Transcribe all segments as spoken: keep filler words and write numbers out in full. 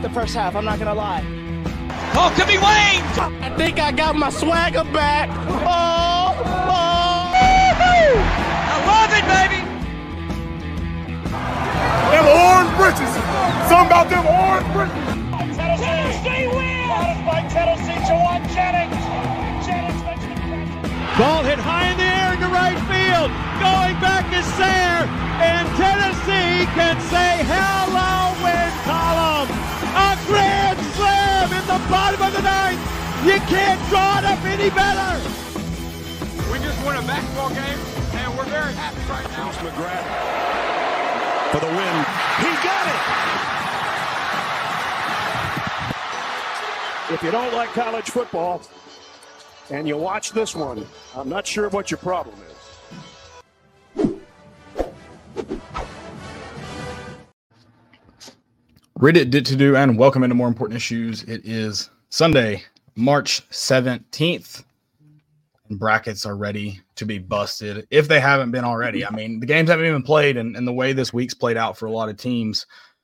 the first half, I'm not going to lie. Oh, could be Wayne! I think I got my swagger back. Oh, oh. I love it, baby! Them orange britches. Something about them orange britches. Tennessee wins! By Tennessee, Jawan Jennings. Jennings makes the catch. Ball hit high in the air into right field. Going back is Sayre. And Tennessee can say hello, win column. A grand slam in the bottom of the ninth. You can't draw it up any better. We just won a basketball game, and we're very happy right now. McGrath for the win. He got it. If you don't like college football and you watch this one, I'm not sure what your problem is. Reddit did to do, and welcome into More Important Issues. It is Sunday, March seventeenth, and brackets are ready to be busted if they haven't been already. I mean, the games haven't even played, and, and the way this week's played out for a lot of teams,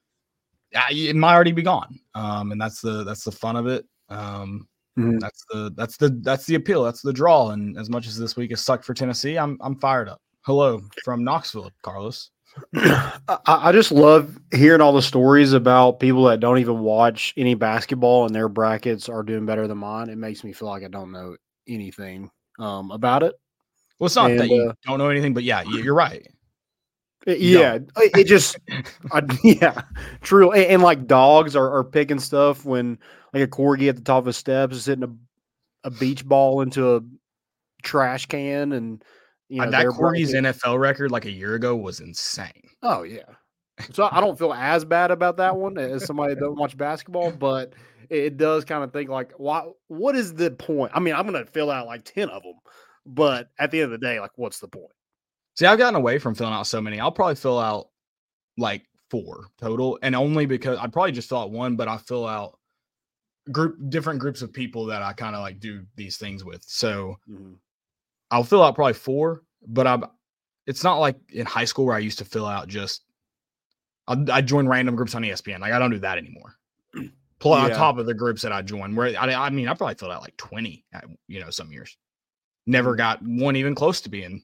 it might already be gone. Um, and that's the that's the fun of it. Um, mm-hmm. That's the that's the that's the appeal. That's the draw. And as much as this week has sucked for Tennessee, I'm I'm fired up. Hello from Knoxville, Carlos. I, I just love hearing all the stories about people that don't even watch any basketball and their brackets are doing better than mine. It makes me feel like I don't know anything um, about it. Well, it's not and, that you uh, don't know anything, but yeah, you're right. It, yeah, no. it, it just, I, yeah, true. And, and like dogs are, are picking stuff when like a corgi at the top of the steps is hitting a, a beach ball into a trash can and. You know, that Corgi's N F L record like a year ago was insane. Oh, yeah. So I don't feel as bad about that one as somebody that doesn't watch basketball, but it does kind of think like, why, what is the point? I mean, I'm going to fill out like ten of them, but at the end of the day, like, what's the point? See, I've gotten away from filling out so many. I'll probably fill out like four total, and only because I'd probably just fill out one, but I fill out group different groups of people that I kind of like do these things with. So mm-hmm. I'll fill out probably four, but I'm, it's not like in high school where I used to fill out just, I, I join random groups on E S P N. Like I don't do that anymore. Plus yeah. on top of the groups that I join where I, I mean, I probably filled out like twenty, at, you know, some years, never got one even close to being.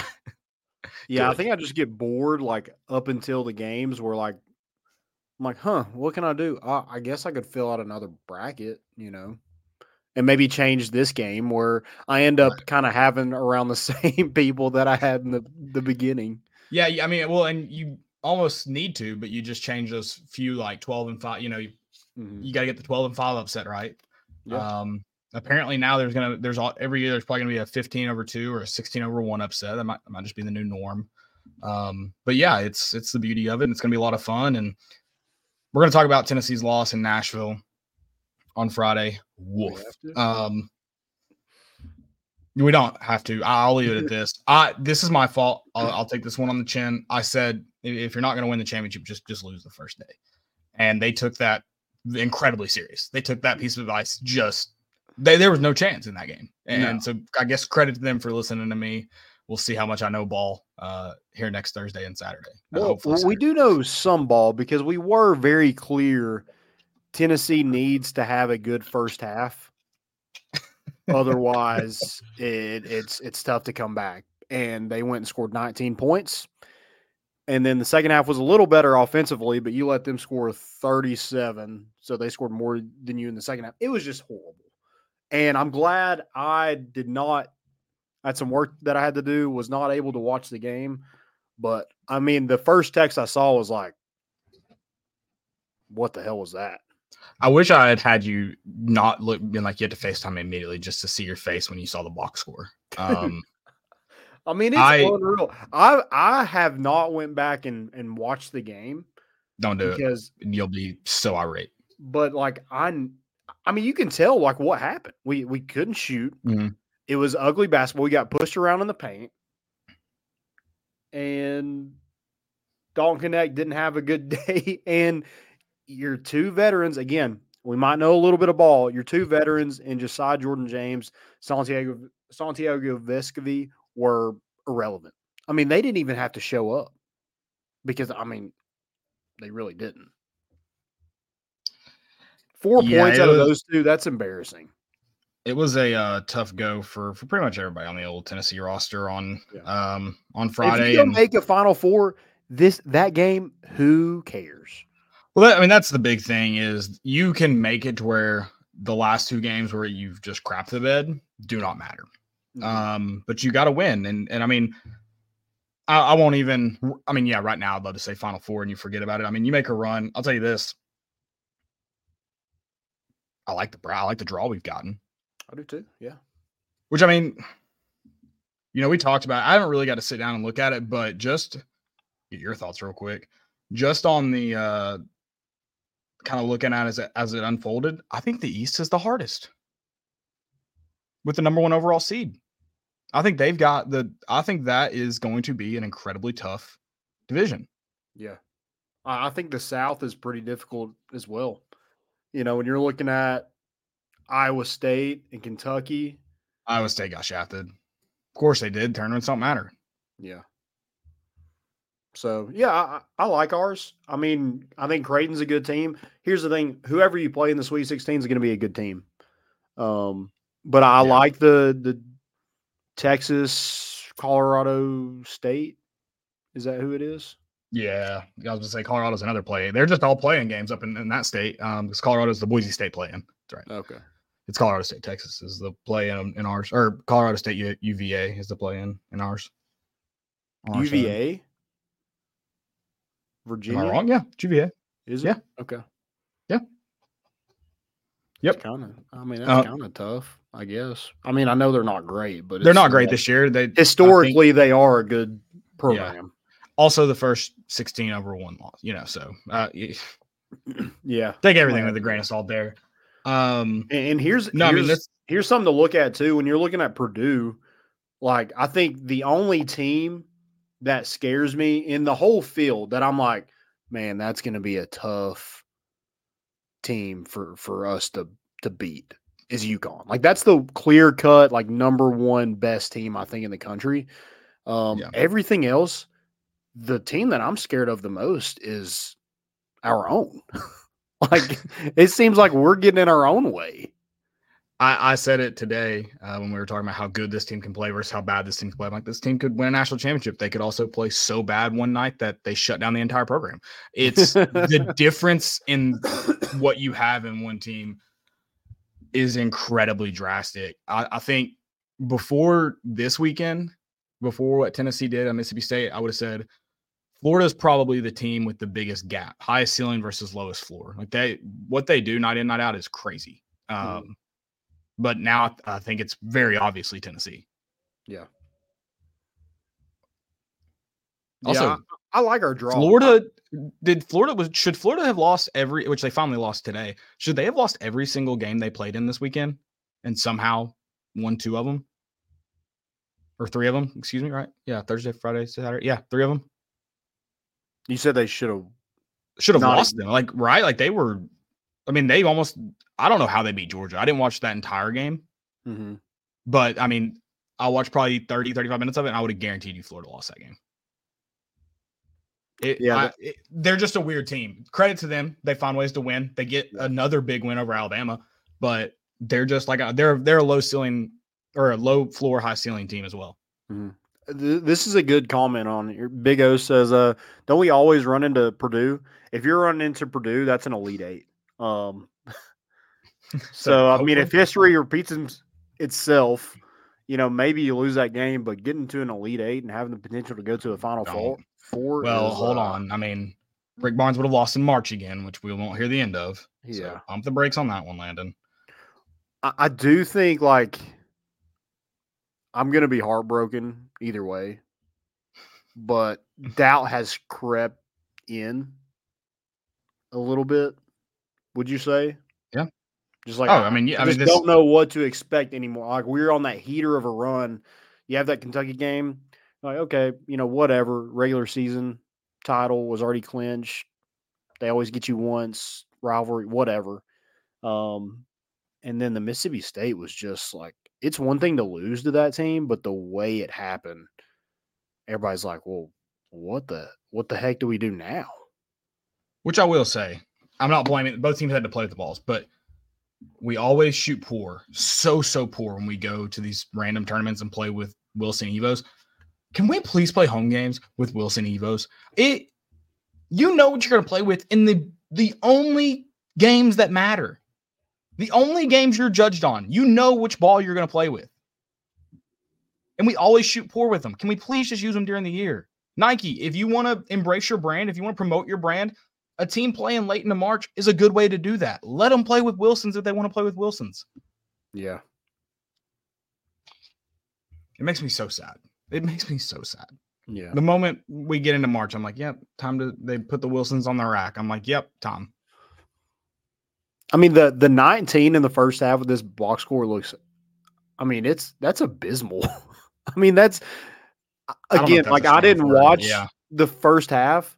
yeah. I think I just get bored like up until the games where like, I'm like, huh, what can I do? Uh, I guess I could fill out another bracket, you know. And maybe change this game where I end up right. kind of having around the same people that I had in the, the beginning. Yeah, I mean, well, and you almost need to, but you just change those few like twelve and five. You know, you, mm-hmm. you got to get the twelve and five upset right. Yeah. Um, apparently now there's gonna there's all every year there's probably gonna be a fifteen over two or a sixteen over one upset. That might that might just be the new norm. Um, but yeah, it's it's the beauty of it. And it's gonna be a lot of fun, and we're gonna talk about Tennessee's loss in Nashville on Friday. Woof. Um, we don't have to. I'll leave it at this. I this is my fault. I'll, I'll take this one on the chin. I said if you're not going to win the championship, just just lose the first day. And they took that incredibly serious. They took that piece of advice. Just they there was no chance in that game. And no. so I guess credit to them for listening to me. We'll see how much I know ball uh, here next Thursday and Saturday. Well, well Saturday. We do know some ball because we were very clear. Tennessee needs to have a good first half. Otherwise, it, it's it's tough to come back. And they went and scored nineteen points. And then the second half was a little better offensively, but you let them score thirty-seven. So they scored more than you in the second half. It was just horrible. And I'm glad I did not – I had some work that I had to do, was not able to watch the game. But, I mean, the first text I saw was like, what the hell was that? I wish I had had you not look been like you had to FaceTime me immediately just to see your face when you saw the box score. Um, I mean, it's I, unreal. I I have not went back and, and watched the game. Don't do because, it. You'll be so irate. But like I, I mean, you can tell like what happened. We we couldn't shoot. Mm-hmm. It was ugly basketball. We got pushed around in the paint, and Dalton Connect didn't have a good day. And your two veterans, again, we might know a little bit of ball. Your two veterans in Josiah Jordan-James, Santiago Santiago Vescovi were irrelevant. I mean, they didn't even have to show up because, I mean, they really didn't. Four Yeah, points it out of was- those two, that's embarrassing. It was a uh, tough go for, for pretty much everybody on the old Tennessee roster on Yeah. um on If Friday. you don't And make a Final Four, this that game, who cares? well, that, I mean, that's the big thing is you can make it to where the last two games where you've just crapped the bed do not matter. Mhm. Um, but you got to win, and and I mean, I, I won't even. I mean, yeah, right now I'd love to say Final Four and you forget about it. I mean, you make a run. I'll tell you this. I like the I like the draw we've gotten. I do too. Yeah. Which I mean, you know, we talked about. I haven't really got to sit down and look at it, but just get your thoughts real quick. Just on the uh, kind of looking at it as it, as it unfolded, I think the East is the hardest with the number one overall seed. I think they've got the. I think that is going to be an incredibly tough division. Yeah. I I think the South is pretty difficult as well. You know, when you're looking at Iowa State and Kentucky. Iowa State got shafted. Of course they did. Tournaments don't matter. Yeah. So, yeah, I, I like ours. I mean, I think Creighton's a good team. Here's the thing. Whoever you play in the Sweet sixteen is going to be a good team. Um, but I Yeah. like the the Texas, Colorado State. Is that who it is? Yeah, I was going to say Colorado's another play. They're just all playing games up in, in that state. Um, because Colorado's the Boise State play-in. That's right. Okay. It's Colorado State, Texas is the play-in in ours, or Colorado State U- UVA is the play-in in ours. On our side. U V A? Am Virginia? I wrong? Yeah, it's U V A. Is it? Yeah. Okay. Yeah. Yep. Kind of. I mean, that's Uh, kind of tough, I guess. I mean, I know they're not great, but They're it's not great like- this year. They I think- Historically, they are a good program. also the first sixteen over one loss. You know, so uh, y- Yeah. take everything with a grain of salt there. Um, And, and here's no, I here's, mean this. here's something to look at too. When you're looking at Purdue, like I think the only team that scares me in the whole field that I'm like, man, that's going to be a tough team for for us to to beat is UConn. Like that's the clear cut, like number one best team I think in the country. Um, Yeah. Everything else, the team that I'm scared of the most is our own. Like it seems like we're getting in our own way. I, I said it today uh, when we were talking about how good this team can play versus how bad this team can play. I'm like, this team could win a national championship. They could also play so bad one night that they shut down the entire program. It's the difference in what you have in one team is incredibly drastic. I, I think before this weekend, before what Tennessee did at Mississippi State, I would have said Florida's probably the team with the biggest gap, highest ceiling versus lowest floor. Like they, what they do night in, night out is crazy. Um, Mm. But now I think it's very obviously Tennessee. Yeah. Also, yeah, I, I like our draw. Florida did Florida was should Florida have lost every which they finally lost today? Should they have lost every single game they played in this weekend and somehow won two of them or three of them? Excuse me, right? Yeah, Thursday, Friday, Saturday. Yeah, three of them. You said they should have. Should have Not lost them. Like right, like they were. I mean, they almost. I don't know how they beat Georgia. I didn't watch that entire game, Mm-hmm. but I mean, I watched probably thirty, thirty-five minutes of it, and I would have guaranteed you Florida lost that game. It, Yeah, I- that- it- they're just a weird team. Credit to them; they find ways to win. They get Yeah. another big win over Alabama, but they're just like a, they're they're a low ceiling or a low floor, high ceiling team as well. This is a good comment on it. Your Big O says, "Uh, don't we always run into Purdue? If you're running into Purdue, that's an Elite Eight. Um, so I mean, if history repeats its- itself, you know, maybe you lose that game, but getting to an Elite Eight and having the potential to go to a Final Don't. Four, four. well, is, hold uh, on. I mean, Rick Barnes would have lost in March again, which we won't hear the end of. Yeah. So pump the brakes on that one, Landon. I, I do think like I'm gonna be heartbroken either way, but doubt has crept in a little bit. Would you say? Yeah. Just like Oh, I mean, yeah, I I mean, just this- don't know what to expect anymore. Like we're on that heater of a run. You have that Kentucky game. Like okay, you know whatever. Regular season title was already clinched. They always get you once. Rivalry, whatever. Um, and then the Mississippi State was just like, it's one thing to lose to that team, but the way it happened, everybody's like, well, what the what the heck do we do now? Which I will say, I'm not blaming. Both teams had to play with the balls, but we always shoot poor, so so poor when we go to these random tournaments and play with Wilson Evos. Can we please play home games with Wilson Evos? It, you know what you're going to play with in the the only games that matter, the only games you're judged on. You know which ball you're going to play with, and we always shoot poor with them. Can we please just use them during the year? Nike, if you want to embrace your brand, if you want to promote your brand, a team playing late into March is a good way to do that. Let them play with Wilsons if they want to play with Wilsons. Yeah. It makes me so sad. It makes me so sad. Yeah. The moment we get into March, I'm like, yep, time to, they put the Wilsons on the rack. I'm like, yep, Tom. I mean, the, the nineteen in the first half of this box score looks, I mean, it's, that's abysmal. I mean, that's, again, like I didn't watch yeah. the first half,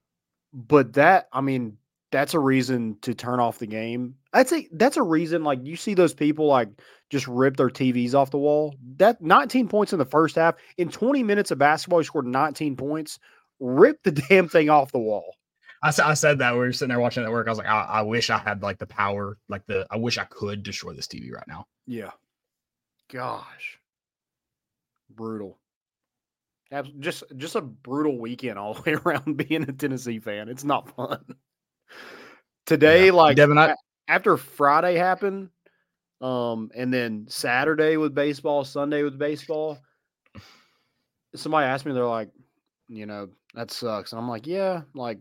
but that, I mean, that's a reason to turn off the game. I'd say that's a reason, like, you see those people, like, just rip their T Vs off the wall. That nineteen points in the first half. In twenty minutes of basketball, he scored nineteen points. Rip the damn thing off the wall. I, I said that. We were sitting there watching it at work. I was like, I, I wish I had, like, the power, like, the, I wish I could destroy this T V right now. Yeah. Gosh. Brutal. Just just a brutal weekend all the way around being a Tennessee fan. It's not fun. Today, yeah. like Devin, I, after Friday happened, um, and then Saturday with baseball, Sunday with baseball, somebody asked me, they're like, you know, that sucks. And I'm like, yeah, like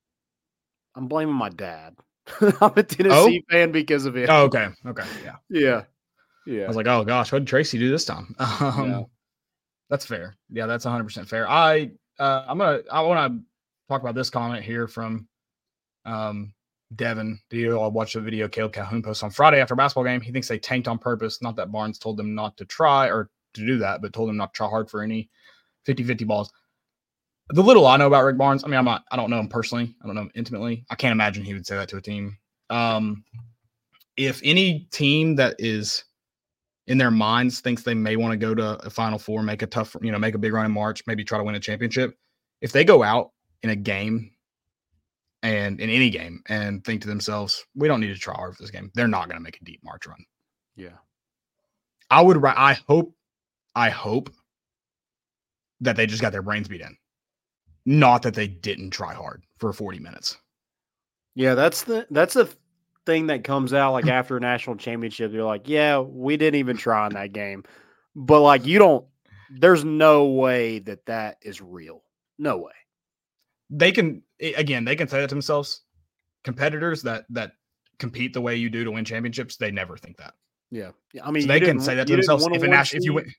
I'm blaming my dad. I'm a Tennessee oh? fan because of it. Oh, okay. Okay. Yeah. Yeah. Yeah. I was like, oh gosh, what did Tracy do this time? Um, yeah. That's fair. Yeah, that's one hundred percent fair. I uh, I'm gonna I want to talk about this comment here from um, Devin. Do you all watch the video Caleb Calhoun post on Friday after a basketball game? He thinks they tanked on purpose. Not that Barnes told them not to try or to do that, but told them not to try hard for any fifty-fifty balls. The little I know about Rick Barnes, I mean, I'm not. I don't know him personally. I don't know him intimately. I can't imagine he would say that to a team. Um, if any team that is in their minds thinks they may want to go to a Final Four, make a tough, you know, make a big run in March, maybe try to win a championship. If they go out in a game and in any game and think to themselves, we don't need to try hard for this game, they're not going to make a deep March run. Yeah. I would, I hope, I hope that they just got their brains beat in. Not that they didn't try hard for forty minutes. Yeah, that's the, that's the thing that comes out like after a national championship. You're like, yeah, we didn't even try in that game, but like you don't. There's no way that that is real. No way. They can again. They can say that to themselves. Competitors that that compete the way you do to win championships, they never think that. Yeah, I mean, so they can say that to themselves. If a national, if you win,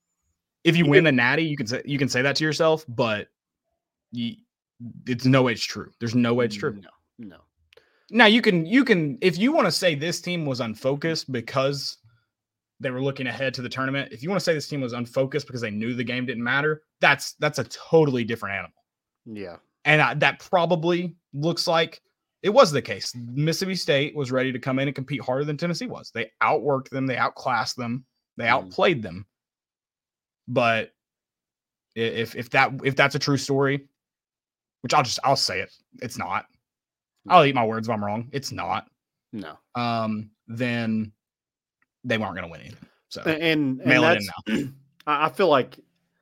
if you, you win the Natty, you can say you can say that to yourself, but you, it's no way it's true. There's no way it's true. No, no. Now you can you can if you want to say this team was unfocused because they were looking ahead to the tournament. If you want to say this team was unfocused because they knew the game didn't matter, that's that's a totally different animal. Yeah, and I, that probably looks like it was the case. Mississippi State was ready to come in and compete harder than Tennessee was. They outworked them, they outclassed them, they outplayed them. But if if that if that's a true story, which I'll just I'll say it, it's not. I'll eat my words if I'm wrong. It's not. No. Um, then they weren't going to win anything. So and, and mail it in now. I feel like,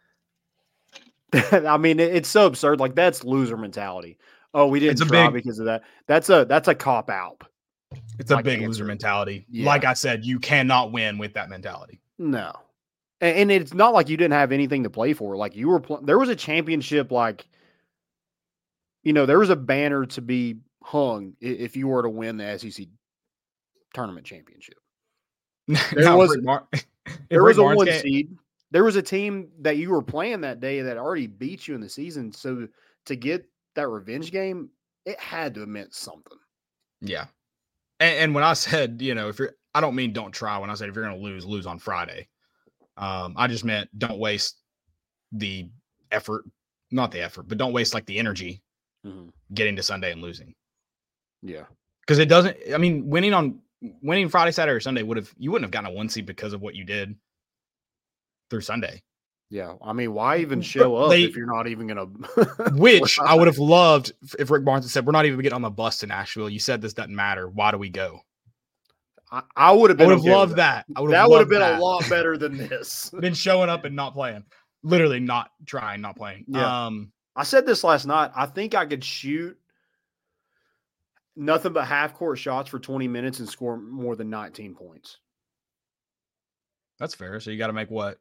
I mean, it's so absurd. Like that's loser mentality. Oh, we didn't try big, because of that. That's a that's a cop out. It's a like big answer. Loser mentality. Yeah. Like I said, you cannot win with that mentality. No, and, and it's not like you didn't have anything to play for. Like you were, pl- there was a championship. Like, you know, there was a banner to be hung if you were to win the S E C tournament championship. There was Mar- there was a one game. seed. There was a team that you were playing that day that already beat you in the season. So to get that revenge game, it had to have meant something. Yeah. And, and when I said, you know, if you're, I don't mean don't try. When I said if you're going to lose, lose on Friday. Um, I just meant don't waste the effort, not the effort, but don't waste like the energy mm-hmm. getting to Sunday and losing. Yeah. Because it doesn't, I mean, winning on winning Friday, Saturday, or Sunday would have, you wouldn't have gotten a one seed because of what you did through Sunday. Yeah, I mean, why even show up They- if you're not even going to? Which I would have loved if Rick Barnes had said, "We're not even getting on the bus to Nashville. You said this doesn't matter. Why do we go?" I, I would have I been. would have okay loved with that. I would That have would have loved been that. a lot better than this. Been showing up and not playing, literally not trying, not playing. Yeah. Um, I said this last night. I think I could shoot nothing but half court shots for twenty minutes and score more than nineteen points. that's fair. So you got to make what?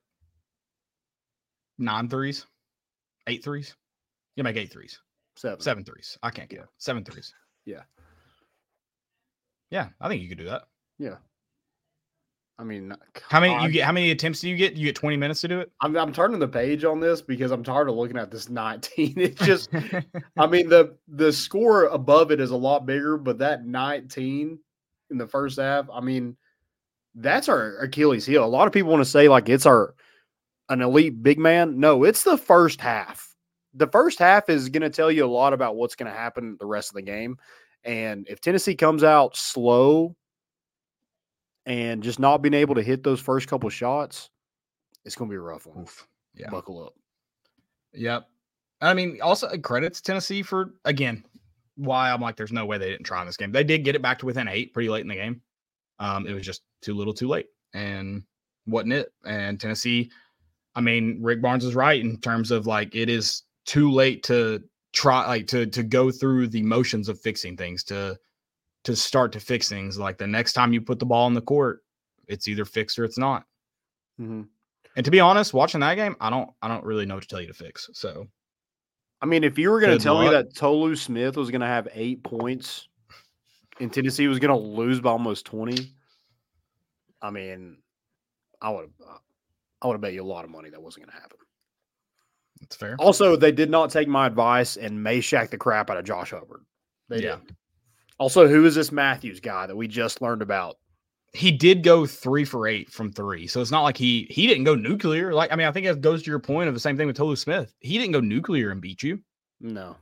Nine threes, eight threes. You make eight threes, Seven. seven threes. I can't get it. Seven threes. Yeah. Yeah, I think you could do that. Yeah. I mean, How many God. you get? How many attempts do you get? You get twenty minutes to do it. I'm, I'm turning the page on this because I'm tired of looking at this nineteen. It's just, I mean, the the score above it is a lot bigger, but that nineteen in the first half, I mean, that's our Achilles heel. A lot of people want to say like it's our an elite big man. No, it's the first half. The first half is going to tell you a lot about what's going to happen the rest of the game. And if Tennessee comes out slow and just not being able to hit those first couple shots, it's going to be a rough one. Oof. Yeah. Buckle up. Yep. I mean, also credits Tennessee for, again, why I'm like, there's no way they didn't try in this game. They did get it back to within eight pretty late in the game. Um, it was just too little too late and wasn't it. And Tennessee, I mean, Rick Barnes is right in terms of like, it is too late to try, like to, to go through the motions of fixing things, to, to start to fix things. Like the next time you put the ball in the court, it's either fixed or it's not. Mm-hmm. And to be honest, watching that game, I don't, I don't really know what to tell you to fix. So, I mean, if you were going to Good tell me luck. that Tolu Smith was going to have eight points and Tennessee was going to lose by almost twenty, I mean, I would have, I would have bet you a lot of money that wasn't going to happen. that's fair. Also, they did not take my advice and Meshack the crap out of Josh Hubbard. They Yeah. did. Also, who is this Matthews guy that we just learned about? He did go three for eight from three. So it's not like he he didn't go nuclear. Like, I mean, I think it goes to your point of the same thing with Tolu Smith. He didn't go nuclear and beat you. No.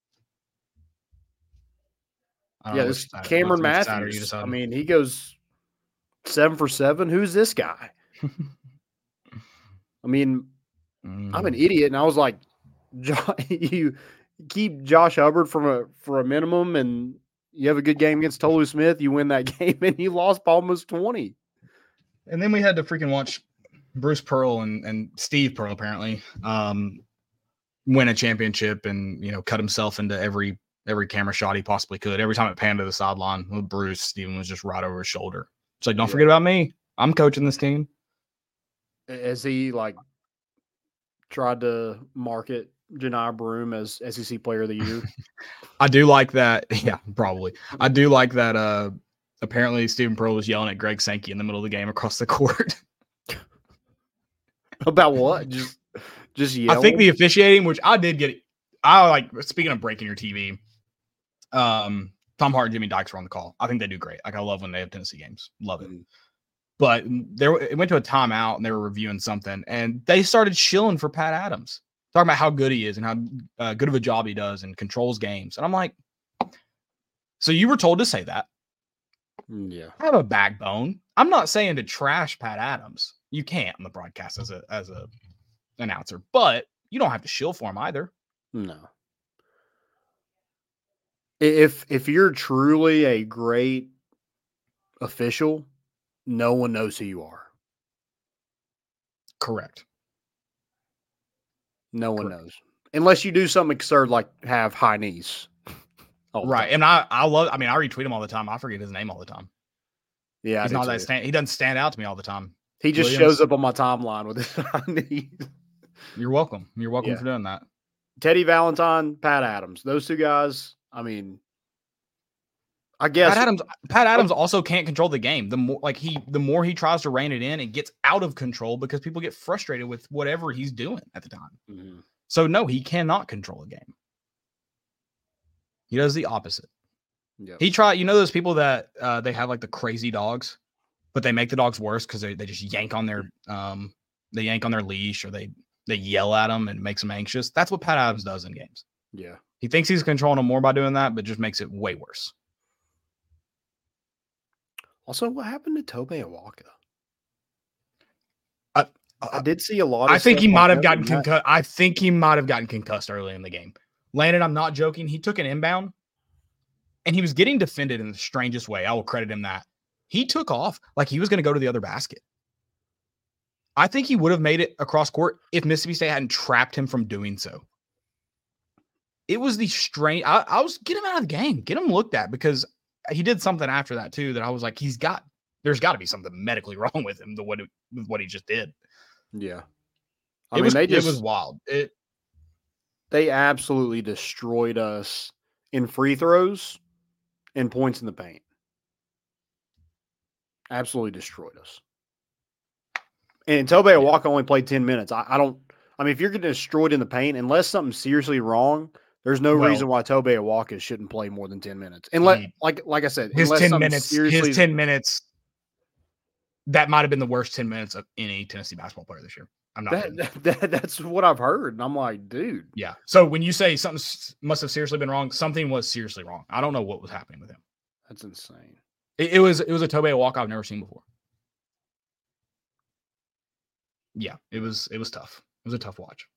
I don't Yeah, know this which side- Cameron which side are you Matthews. I deciding? mean, he goes seven for seven. Who's this guy? I mean, I'm an Mhm. idiot, and I was like, Jo- you keep Josh Hubbard from a for a minimum, and you have a good game against Tolu Smith. You win that game, and you lost by almost twenty. And then we had to freaking watch Bruce Pearl and, and Steve Pearl apparently um, win a championship and, you know, cut himself into every every camera shot he possibly could. Every time it panned to the sideline with Bruce, Steven was just right over his shoulder. It's like, don't Yeah. forget about me. I'm coaching this team. As he like tried to market Janai Broom as S E C Player of the Year. I do like that. Yeah, probably. I do like that. Uh, apparently, Stephen Pearl was yelling at Greg Sankey in the middle of the game across the court. About what? Just, just yelling. I think the officiating, which I did get, I like. Speaking of breaking your T V, um, Tom Hart and Jimmy Dykes were on the call. I think they do great. Like I love when they have Tennessee games. Love it. Mhm. But there, it went to a timeout and they were reviewing something, and they started shilling for Pat Adams, talking about how good he is and how uh, good of a job he does and controls games. And I'm like, so you were told to say that. Yeah. I have a backbone. I'm not saying to trash Pat Adams. You can't on the broadcast as a as a announcer, but you don't have to shill for him either. No. If if you're truly a great official, no one knows who you are. Correct. No one Correct. knows. Unless you do something absurd like have high knees. all the Right. time. And I I love. I mean, I retweet him all the time. I forget his name all the time. Yeah. I He's do not that too. stand. He doesn't stand out to me all the time. He just Williams. shows up on my timeline with his high knees. You're welcome. You're welcome Yeah. for doing that. Teddy Valentine, Pat Adams. Those two guys, I mean, I guess Pat Adams. Pat Adams also can't control the game. The more like he, the more he tries to rein it in, it gets out of control because people get frustrated with whatever he's doing at the time. Mhm. So no, he cannot control a game. He does the opposite. Yep. He try. You know those people that uh, they have like the crazy dogs, but they make the dogs worse because they, they just yank on their um they yank on their leash or they they yell at them and makes them anxious. That's what Pat Adams does in games. Yeah. He thinks he's controlling them more by doing that, but just makes it way worse. Also, what happened to Tobe Awaka? I did see a lot of I think he stuff might like have that gotten in that. concussed. I think he might have gotten concussed early in the game. Landon, I'm not joking. He took an inbound and he was getting defended in the strangest way. I will credit him that. He took off like he was going to go to the other basket. I think he would have made it across court if Mississippi State hadn't trapped him from doing so. It was the strange. I, I was get him out of the game, get him looked at, because he did something after that too that I was like, he's got. There's got to be something medically wrong with him. The what with what he just did. Yeah, I it mean was they just it was wild. It they absolutely destroyed us in free throws and points in the paint. Absolutely destroyed us. And Tobe Awaka only played ten minutes. I, I don't. I mean, if you're getting destroyed in the paint, unless something's seriously wrong, there's no Well, reason why Tobe Awaka shouldn't play more than ten minutes. And let, he- like like I said, his unless ten something minutes. seriously His ten minutes. That might have been the worst ten minutes of any Tennessee basketball player this year. I'm not. that, kidding. that, that that's what I've heard, and I'm like, dude, Yeah. So when you say something s- must have seriously been wrong, something was seriously wrong. I don't know what was happening with him. that's insane. It, it was it was a Tobe Awaka I've never seen before. Yeah, it was it was tough. It was a tough watch.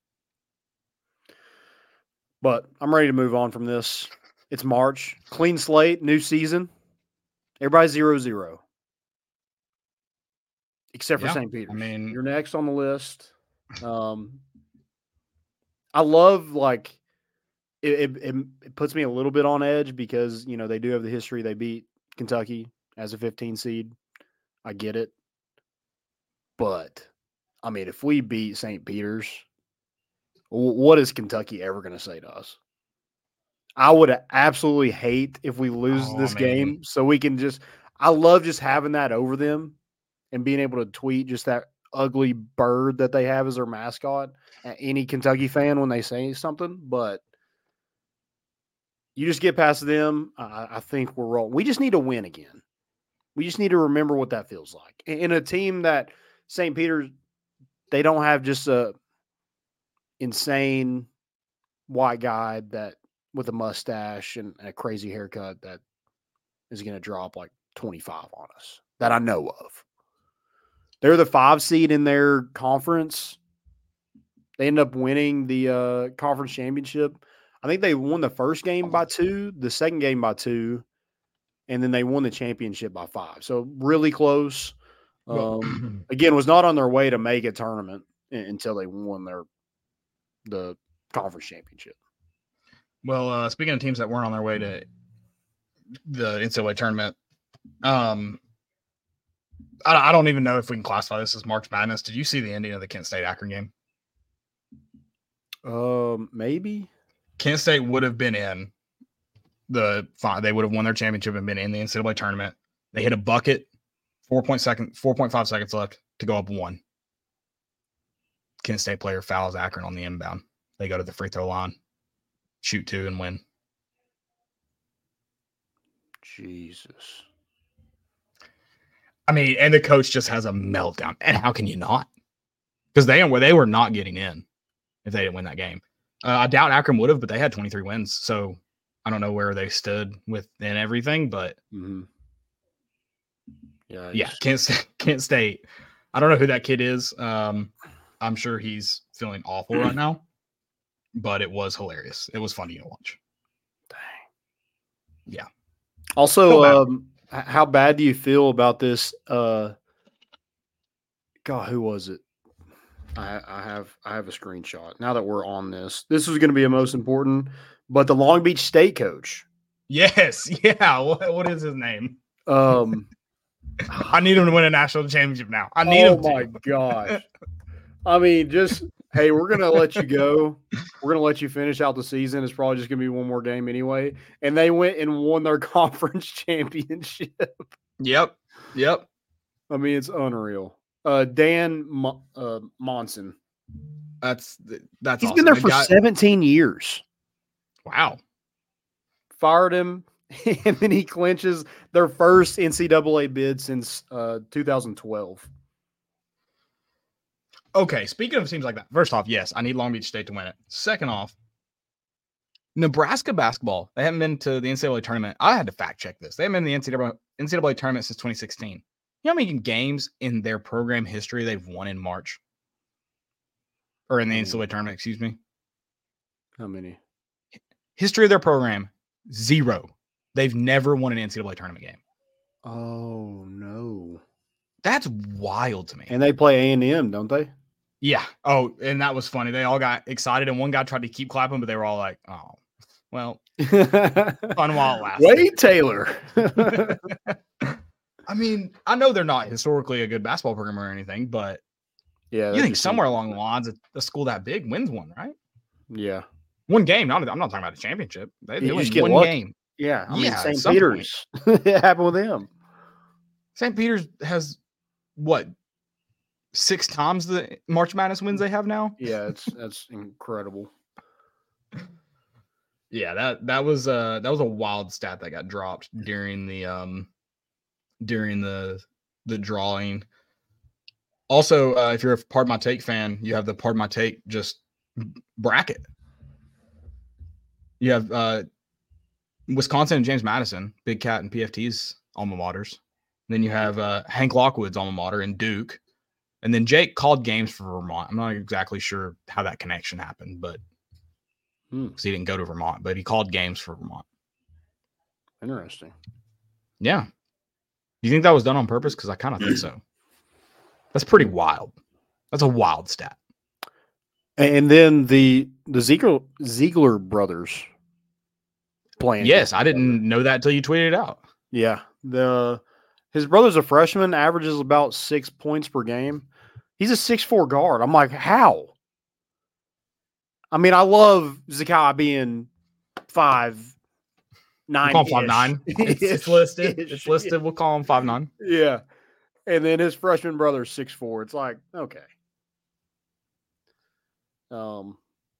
But I'm ready to move on from this. It's March, clean slate, new season. Everybody's zero zero, except for Yeah, Saint Peter's. I mean- you're next on the list. Um, I love like it, it. It puts me a little bit on edge because you know they do have the history. They beat Kentucky as a fifteen seed. I get it, but I mean, if we beat Saint Peter's, wh- what is Kentucky ever going to say to us? I would absolutely hate if we lose Oh, this man. game, so we can just. I love just having that over them and being able to tweet just that ugly bird that they have as their mascot at any Kentucky fan when they say something. But you just get past them. I, I think we're rolling. We just need to win again. We just need to remember what that feels like in, in a team that Saint Peter's. They don't have just a insane white guy that with a mustache and a crazy haircut that is going to drop like twenty-five on us that I know of. They're the five seed in their conference. They end up winning the uh, conference championship. I think they won the first game by two, the second game by two, and then they won the championship by five. So really close. Um, again, was not on their way to make a tournament until they won their the conference championship. Well, uh, speaking of teams that weren't on their way to the N C double A tournament, um, I, I don't even know if we can classify this as March Madness. Did you see the ending of the Kent State Akron game? Um, maybe. Kent State would have been in the fi- they would have won their championship and been in the N C double A tournament. They hit a bucket, four point second, four point five seconds left to go up one. Kent State player fouls Akron on the inbound. They go to the free throw line, shoot two, and win. Jesus. I mean, and the coach just has a meltdown. And how can you not? Because they were they were not getting in if they didn't win that game. Uh, I doubt Akron would have, but they had twenty-three wins. So I don't know where they stood within everything, but Mm-hmm. Yeah. yeah, Kent State, Kent State. I don't know who that kid is. Um, I'm sure he's feeling awful right now, but it was hilarious. It was funny to watch. Dang. Yeah. Also, Feel bad. um, h- how bad do you feel about this? Uh, God, who was it? I, I have I have a screenshot. Now that we're on this, this is going to be a most important. But the Long Beach State coach. Yes. Yeah. What, what is his name? Um, I need him to win a national championship now. I need oh him to. my gosh! I mean, just hey, we're gonna let you go. We're gonna let you finish out the season. It's probably just gonna be one more game anyway. And they went and won their conference championship. Yep. Yep. I mean, it's unreal. Uh, Dan Mo- uh, Monson. That's that's He's awesome. been there The for guy- seventeen years. Wow. Fired him, and then he clinches their first N C double A bid since uh, two thousand twelve. Okay, speaking of teams like that, first off, yes, I need Long Beach State to win it. Second off, Nebraska basketball, they haven't been to the N C double A tournament. I had to fact check this. They haven't been in the N C double A, N C double A tournament since twenty sixteen. You know how many games in their program history they've won in March? or in the N C double A tournament, excuse me. How many? History of their program, zero. They've never won an N C double A tournament game. Oh, no. That's wild to me. And they play A and M, don't they? Yeah. Oh, and that was funny. They all got excited, and one guy tried to keep clapping, but they were all like, oh, well, fun while it lasted. Wade Taylor. I mean, I know they're not historically a good basketball program or anything, but yeah, you think somewhere along the lines of a school that big wins one, right? Yeah. One game. Not, I'm not talking about a championship. They, they win one lucky. game. Yeah. I yeah, mean, Saint Peter's. It happened with them. Saint Peter's has what? Six times the March Madness wins they have now. Yeah, it's that's incredible. Yeah, that that was uh that was a wild stat that got dropped during the um during the the drawing. Also, uh, if you're a Pardon My Take fan, you have the Pardon My Take just bracket. You have uh Wisconsin and James Madison, Big Cat and P F T's alma maters. Then you have uh, Hank Lockwood's alma mater and Duke. And then Jake called games for Vermont. I'm not exactly sure how that connection happened, but hmm. because he didn't go to Vermont, but he called games for Vermont. Interesting. Yeah. Do you think that was done on purpose? Because I kind of think so. That's pretty wild. That's a wild stat. And then the the Ziegler, Ziegler brothers playing. Yes, I didn't know that until you tweeted it out. Yeah. The his brother's a freshman, averages about six points per game. He's a six four guard. I'm like, how? I mean, I love Zakai being five nine. We'll call him five nine. It's, it's listed. It's listed. We'll call him five nine. Yeah. And then his freshman brother's six four. It's like, okay. Um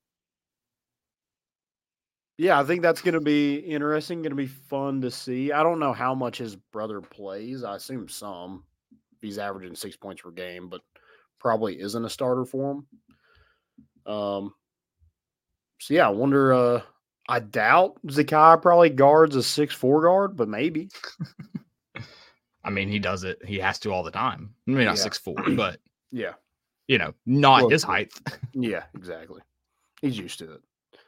Yeah, I think that's going to be interesting, going to be fun to see. I don't know how much his brother plays. I assume some. He's averaging six points per game, but probably isn't a starter for him. Um. So, yeah, I wonder. Uh, I doubt Zakai probably guards a six four guard, but maybe. I mean, he does it. He has to all the time. I mean, not Yeah. six four, but, Yeah. you know, not Well, his height. Yeah, exactly. He's used to it.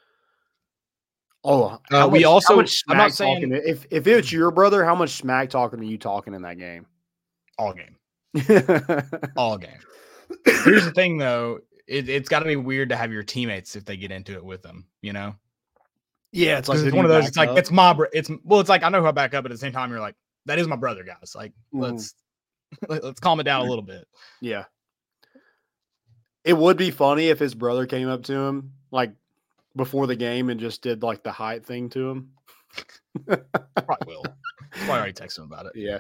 Oh, Uh, how we much- also- how much I'm not smack saying- talking- if if it's your brother, how much smack talking are you talking in that game? All game. All game. Here's the thing, though. It, it's got to be weird to have your teammates if they get into it with them, you know? Yeah, it's like Because it's who one do of you those, it's back like, up? it's my, bro- it's, well, it's like, I know how I back up, but at the same time, you're like, that is my brother, guys. Like, Mhm. let's, let- let's calm it down a little bit. Yeah. It would be funny if his brother came up to him like before the game and just did like the height thing to him. Probably will. Probably already texted him about it. Yeah.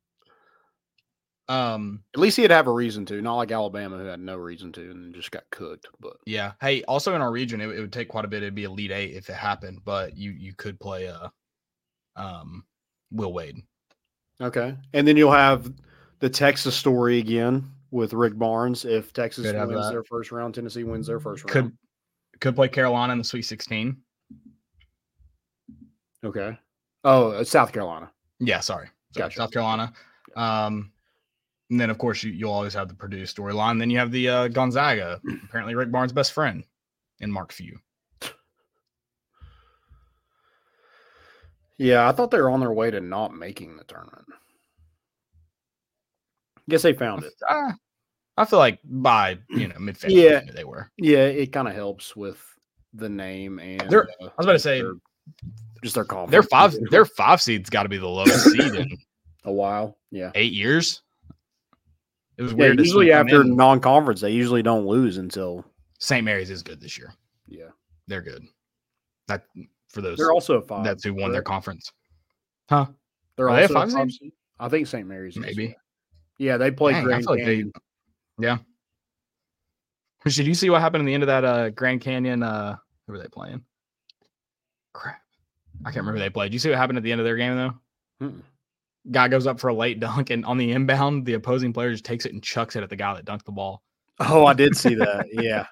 Um, At least he'd have a reason to, not like Alabama who had no reason to and just got cooked. But yeah. Hey, also in our region, it, it would take quite a bit. It'd be Elite Eight if it happened, but you, you could play, uh, um, Will Wade. okay. And then you'll have the Texas story again with Rick Barnes. If Texas Could have wins that. their first round, Tennessee wins their first round. Could, could play Carolina in the Sweet sixteen. Okay. Oh, it's South Carolina. Yeah, sorry. sorry Gotcha. South Carolina. Um, and then, of course, you, you'll always have the Purdue storyline. Then you have the uh, Gonzaga, apparently Rick Barnes' best friend, and Mark Few. Yeah, I thought they were on their way to not making the tournament. Guess they found it. Uh, I feel like by, you know, mid-February, Yeah. they were. Yeah, it kind of helps with the name and They're- uh, I was about to say, their- just their confidence. Their five, their five seed's got to be the lowest seed in a while. Yeah. eight years. It was Yeah, weird. to see usually them after in. non-conference, they usually don't lose until Saint Mary's is good this year. yeah. They're good. That for those They're also a five. that's who won their correct? conference. Huh? They're Are they a also five a seed? five seed. I think Saint Mary's is, Maybe. yeah. Yeah, they played Dang, I Grand feel like they- Canyon. Yeah. Did you see what happened in the end of that uh, Grand Canyon? Uh, who were they playing? Crap. I can't remember who they played. Did you see what happened at the end of their game, though? Mm-mm. Guy goes up for a late dunk, and on the inbound, the opposing player just takes it and chucks it at the guy that dunked the ball. Oh, I did see that. Yeah.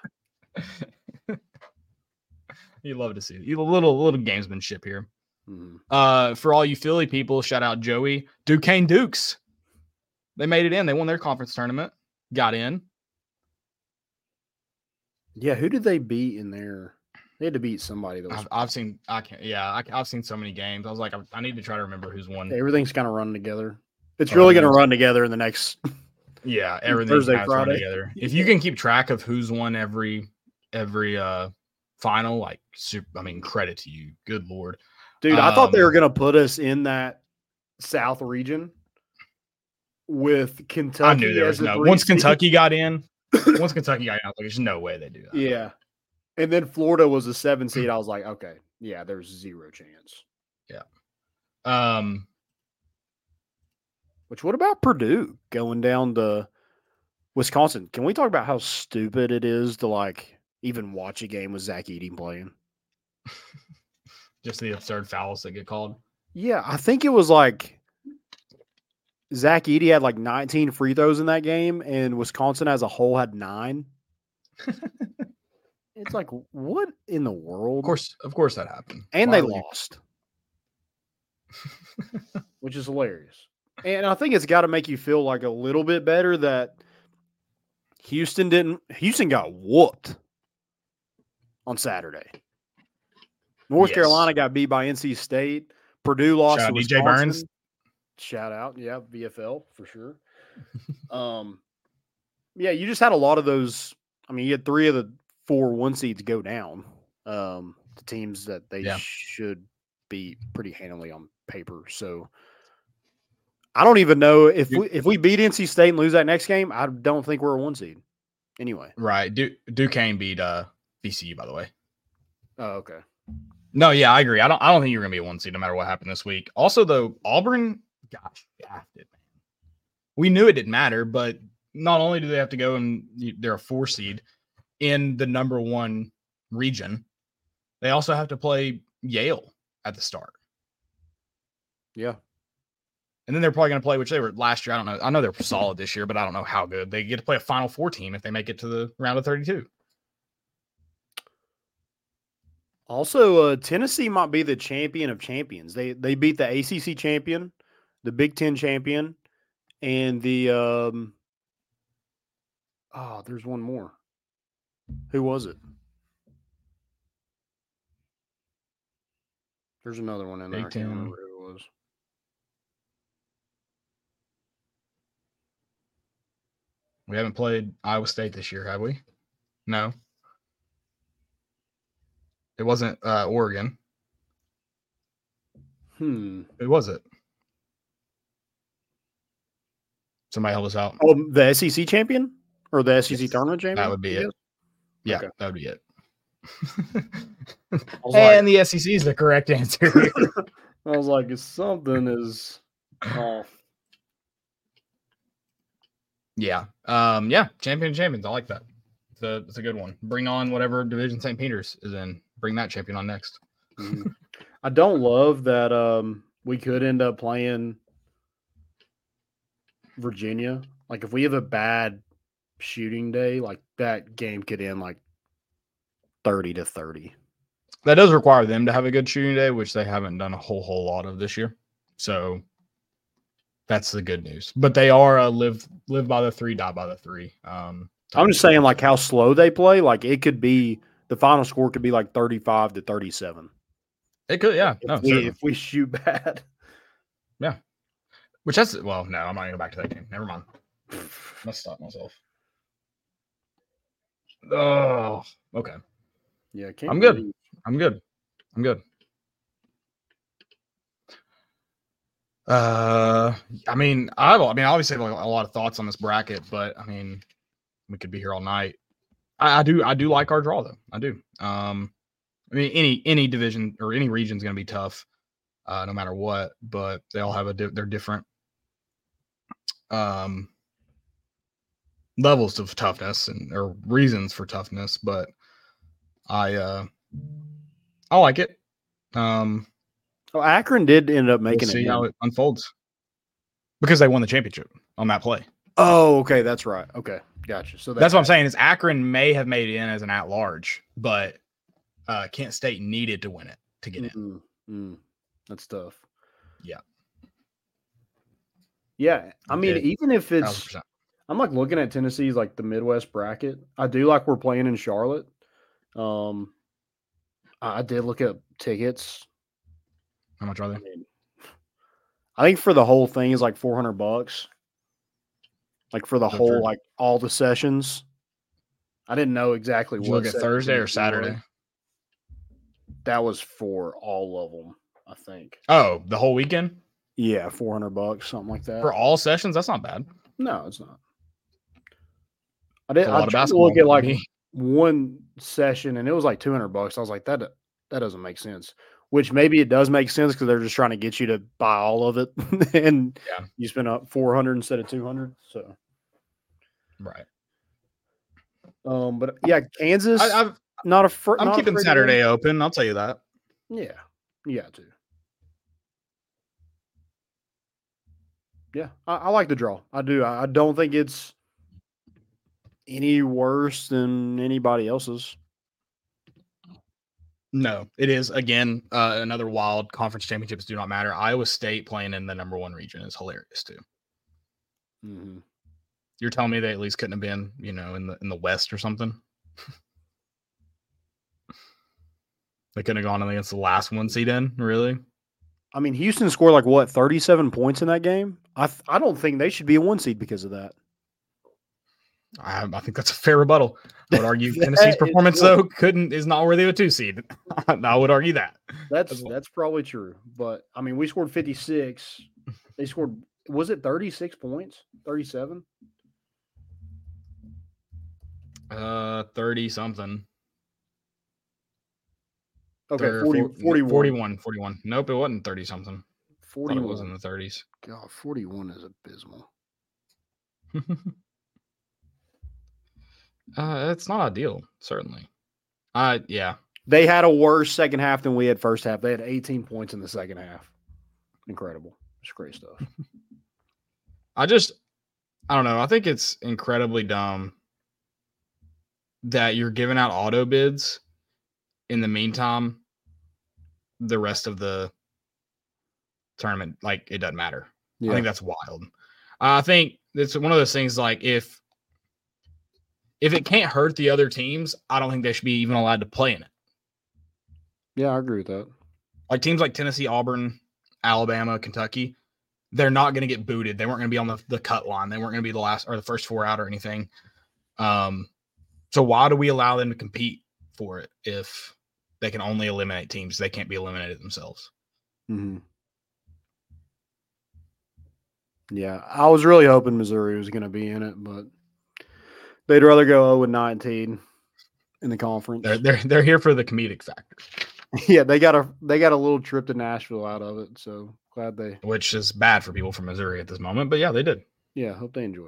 You love to see it. You little little gamesmanship here. Mhm. Uh, for all you Philly people, shout out Joey. Duquesne Dukes. They made it in. They won their conference tournament. Got in. Yeah, who did they beat in there? They had to beat somebody that was. I've, I've seen. I can't. Yeah, I, I've seen so many games. I was like, I, I need to try to remember who's won. Everything's kind of running together. It's Oh, really going to nice. run together in the next. Yeah, everything Thursday, has run Friday. together. If you can keep track of who's won every every uh final, like super, I mean, credit to you. Good Lord, Dude, I thought they Um, were going to put us in that South region with Kentucky. I knew there as was the no. three Once seed. Kentucky got in, once Kentucky got in, I was like, there's no way they do that. Yeah. And then Florida was a seven seed. I was like, okay, yeah, there's zero chance. Um, Which, what about Purdue going down to Wisconsin? Can we talk about how stupid it is to like even watch a game with Zach Edey playing? just the absurd fouls that get called. Yeah, I think it was like Zach Edey had like nineteen free throws in that game, and Wisconsin as a whole had nine. It's like, what in the world? Of course, of course, that happened. And Why they would you- lost, which is hilarious. And I think it's got to make you feel like a little bit better that Houston didn't. Houston got whooped on Saturday. North Yes. Carolina got beat by N C State. Purdue lost Shout to out D J Wisconsin. Burns. Shout out, yeah, V F L for sure. um, yeah, you just had a lot of those. I mean, you had three of the four one seeds go down. Um, the teams that they Yeah. should beat pretty handily on paper. So I don't even know if we if we beat N C State and lose that next game. I don't think we're a one seed. Anyway. Right, du- Duquesne beat uh V C U, by the way. Oh, okay. No, yeah, I agree. I don't. I don't think you're gonna be a one seed no matter what happened this week. Also, though, Auburn, gosh, shafted, man. We knew it didn't matter, but not only do they have to go and you- they're a four seed in the number one region, they also have to play Yale at the start, Yeah. and then they're probably gonna play, which they were last year. I don't know. I know they're solid this year, but I don't know how good they get to play a Final Four team if they make it to the round of thirty-two. Also, uh, Tennessee might be the champion of champions. They they beat the A C C champion, the Big Ten champion, and the um. Oh, there's one more. Who was it? There's another one in there. Big I can't Ten. remember who it was. We haven't played Iowa State this year, have we? No. It wasn't uh, Oregon. Hmm. Who was it? Somebody help us out. Oh, the S E C champion or the S E C Yes, tournament champion? That would be I it. guess? Yeah, Okay. that would be it. I was and the S E C is the correct answer. like, I was like, something is off. yeah. Um, yeah. Champion of champions. I like that. It's a, it's a good one. Bring on whatever division Saint Peter's is in. Bring that champion on next. Mhm. I don't love that um, we could end up playing Virginia. Like if we have a bad shooting day, like that game could end like thirty to thirty. That does require them to have a good shooting day, which they haven't done a whole whole lot of this year. So that's the good news. But they are a live live by the three, die by the three. Um, I'm just saying like how slow they play. Like it could be the final score could be like thirty-five to thirty-seven. it could, yeah. If, No, we, certainly. if we shoot bad. Which that's well, no, I'm not gonna go back to that game. Never mind. Let's stop myself. Oh, okay. Yeah, can't I'm good. believe- I'm good. I'm good. Uh, I mean, I, I mean, obviously, have a lot of thoughts on this bracket, but I mean, we could be here all night. I, I do, I do like our draw though. I do. Um, I mean, any any division or any region is going to be tough, uh, no matter what. But they all have a di- they're different um levels of toughness and or reasons for toughness. But I, uh, I like it. Um. Oh, Akron did end up We'll making see it. how in. it unfolds because they won the championship on that play. Oh, okay, that's right. Okay, gotcha. So That's what I'm saying is Akron may have made it in as an at-large, but uh, Kent State needed to win it to get in. Mm, mm, that's tough. Yeah. Yeah, I mean, did. even if one thousand it's, percent. I'm like looking at Tennessee's like the Midwest bracket. I do like we're playing in Charlotte. Um, I did look at tickets. How much are they? I, mean, I think for the whole thing is like four hundred bucks. Like for the so whole, for, like all the sessions. I didn't know exactly did what. You look at Thursday or Saturday? Were. That was for all of them, I think. Oh, the whole weekend? Yeah, four hundred bucks, something like that. For all sessions? That's not bad. No, it's not. I did. I tried to look at like one session, and it was like two hundred bucks. I was like, that that doesn't make sense. Which maybe it does make sense because they're just trying to get you to buy all of it, and yeah. you spend up four hundred instead of two hundred. So, right. Um, but yeah, Kansas. I, I've, not a. Fr- I'm not keeping Saturday open. I'll tell you that. Yeah, you got to. Yeah, I, I like the draw. I do. I, I don't think it's any worse than anybody else's. No, it is. Again, uh, another wild conference championships do not matter. Iowa State playing in the number one region is hilarious too. Mm-hmm. You're telling me they at least couldn't have been, you know, in the in the West or something? They couldn't have gone against the last one seed in, really? I mean, Houston scored like what, thirty-seven points in that game? I th- I don't think they should be a one seed because of that. I, I think that's a fair rebuttal. I would argue Tennessee's performance though couldn't is not worthy of a two seed. I would argue that. That's well. that's probably true. But I mean, we scored fifty-six. They scored, was it thirty-six points? thirty-seven? Uh, thirty something. Okay, forty, forty-one. forty-one, forty-one. Nope, it wasn't thirty something. forty-one. It was in the thirties. God, forty-one is abysmal. uh, it's not ideal, certainly. Uh, yeah. They had a worse second half than we had first half. They had eighteen points in the second half. Incredible. It's great stuff. I just, I don't know. I think it's incredibly dumb that you're giving out auto bids. In the meantime, the rest of the tournament, like, it doesn't matter. Yeah. I think that's wild. Uh, I think it's one of those things like if if it can't hurt the other teams, I don't think they should be even allowed to play in it. Yeah, I agree with that. Like teams like Tennessee, Auburn, Alabama, Kentucky, they're not going to get booted. They weren't going to be on the, the cut line. They weren't going to be the last or the first four out or anything. Um, so why do we allow them to compete for it if they can only eliminate teams? They can't be eliminated themselves. Mm-hmm. Yeah, I was really hoping Missouri was going to be in it, but they'd rather go oh and nineteen in the conference. They're they're they're here for the comedic factor. Yeah, they got a they got a little trip to Nashville out of it, so glad they. Which is bad for people from Missouri at this moment, but yeah, they did. Yeah, hope they enjoyed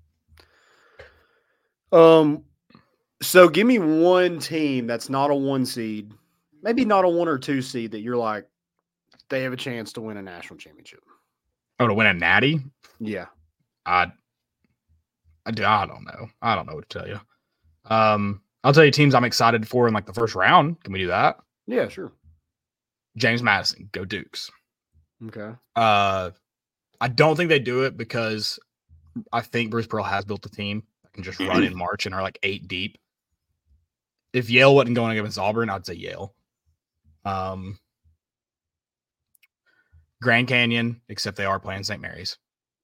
it. Um. So give me one team that's not a one seed, maybe not a one or two seed that you're like, they have a chance to win a national championship. Oh, to win a natty? Yeah. I, I, do, I don't know. I don't know what to tell you. Um, I'll tell you teams I'm excited for in like the first round. Can we do that? Yeah, sure. James Madison, go Dukes. Okay. Uh, I don't think they do it because I think Bruce Pearl has built a team that can just run in March and are like eight deep. If Yale wasn't going against Auburn, I'd say Yale. Um, Grand Canyon, except they are playing Saint Mary's.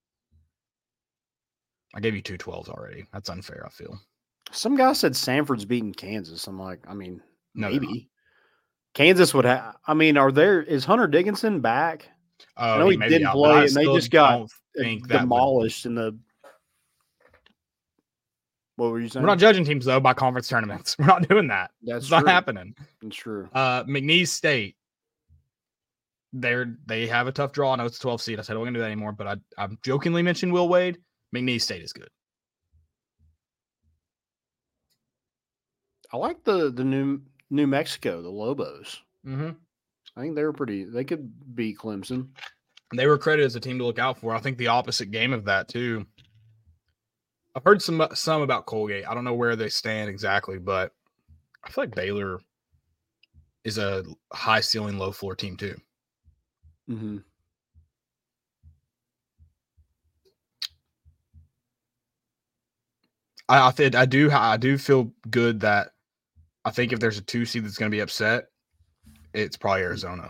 I gave you two twelves already. That's unfair, I feel. Some guy said Sanford's beating Kansas. I'm like, I mean, no, maybe. Kansas would have. I mean, are there? Is Hunter Dickinson back? Oh, I know he, he didn't out, play, and they just got think demolished in the. What were you saying? We're not judging teams though by conference tournaments. We're not doing that. That's it's true. Not happening. That's true. Uh, McNeese State. They're they have a tough draw. I know it's a twelve seed. I said I wasn't gonna do that anymore, but I I jokingly mentioned Will Wade. McNeese State is good. I like the the New New Mexico, the Lobos. Mm-hmm. I think they were pretty. They could beat Clemson. They were credited as a team to look out for. I think the opposite game of that too. I've heard some some about Colgate. I don't know where they stand exactly, but I feel like Baylor is a high ceiling, low floor team too. Mm-hmm. I I, think, I do I do feel good that I think if there's a two seed that's going to be upset, it's probably Arizona.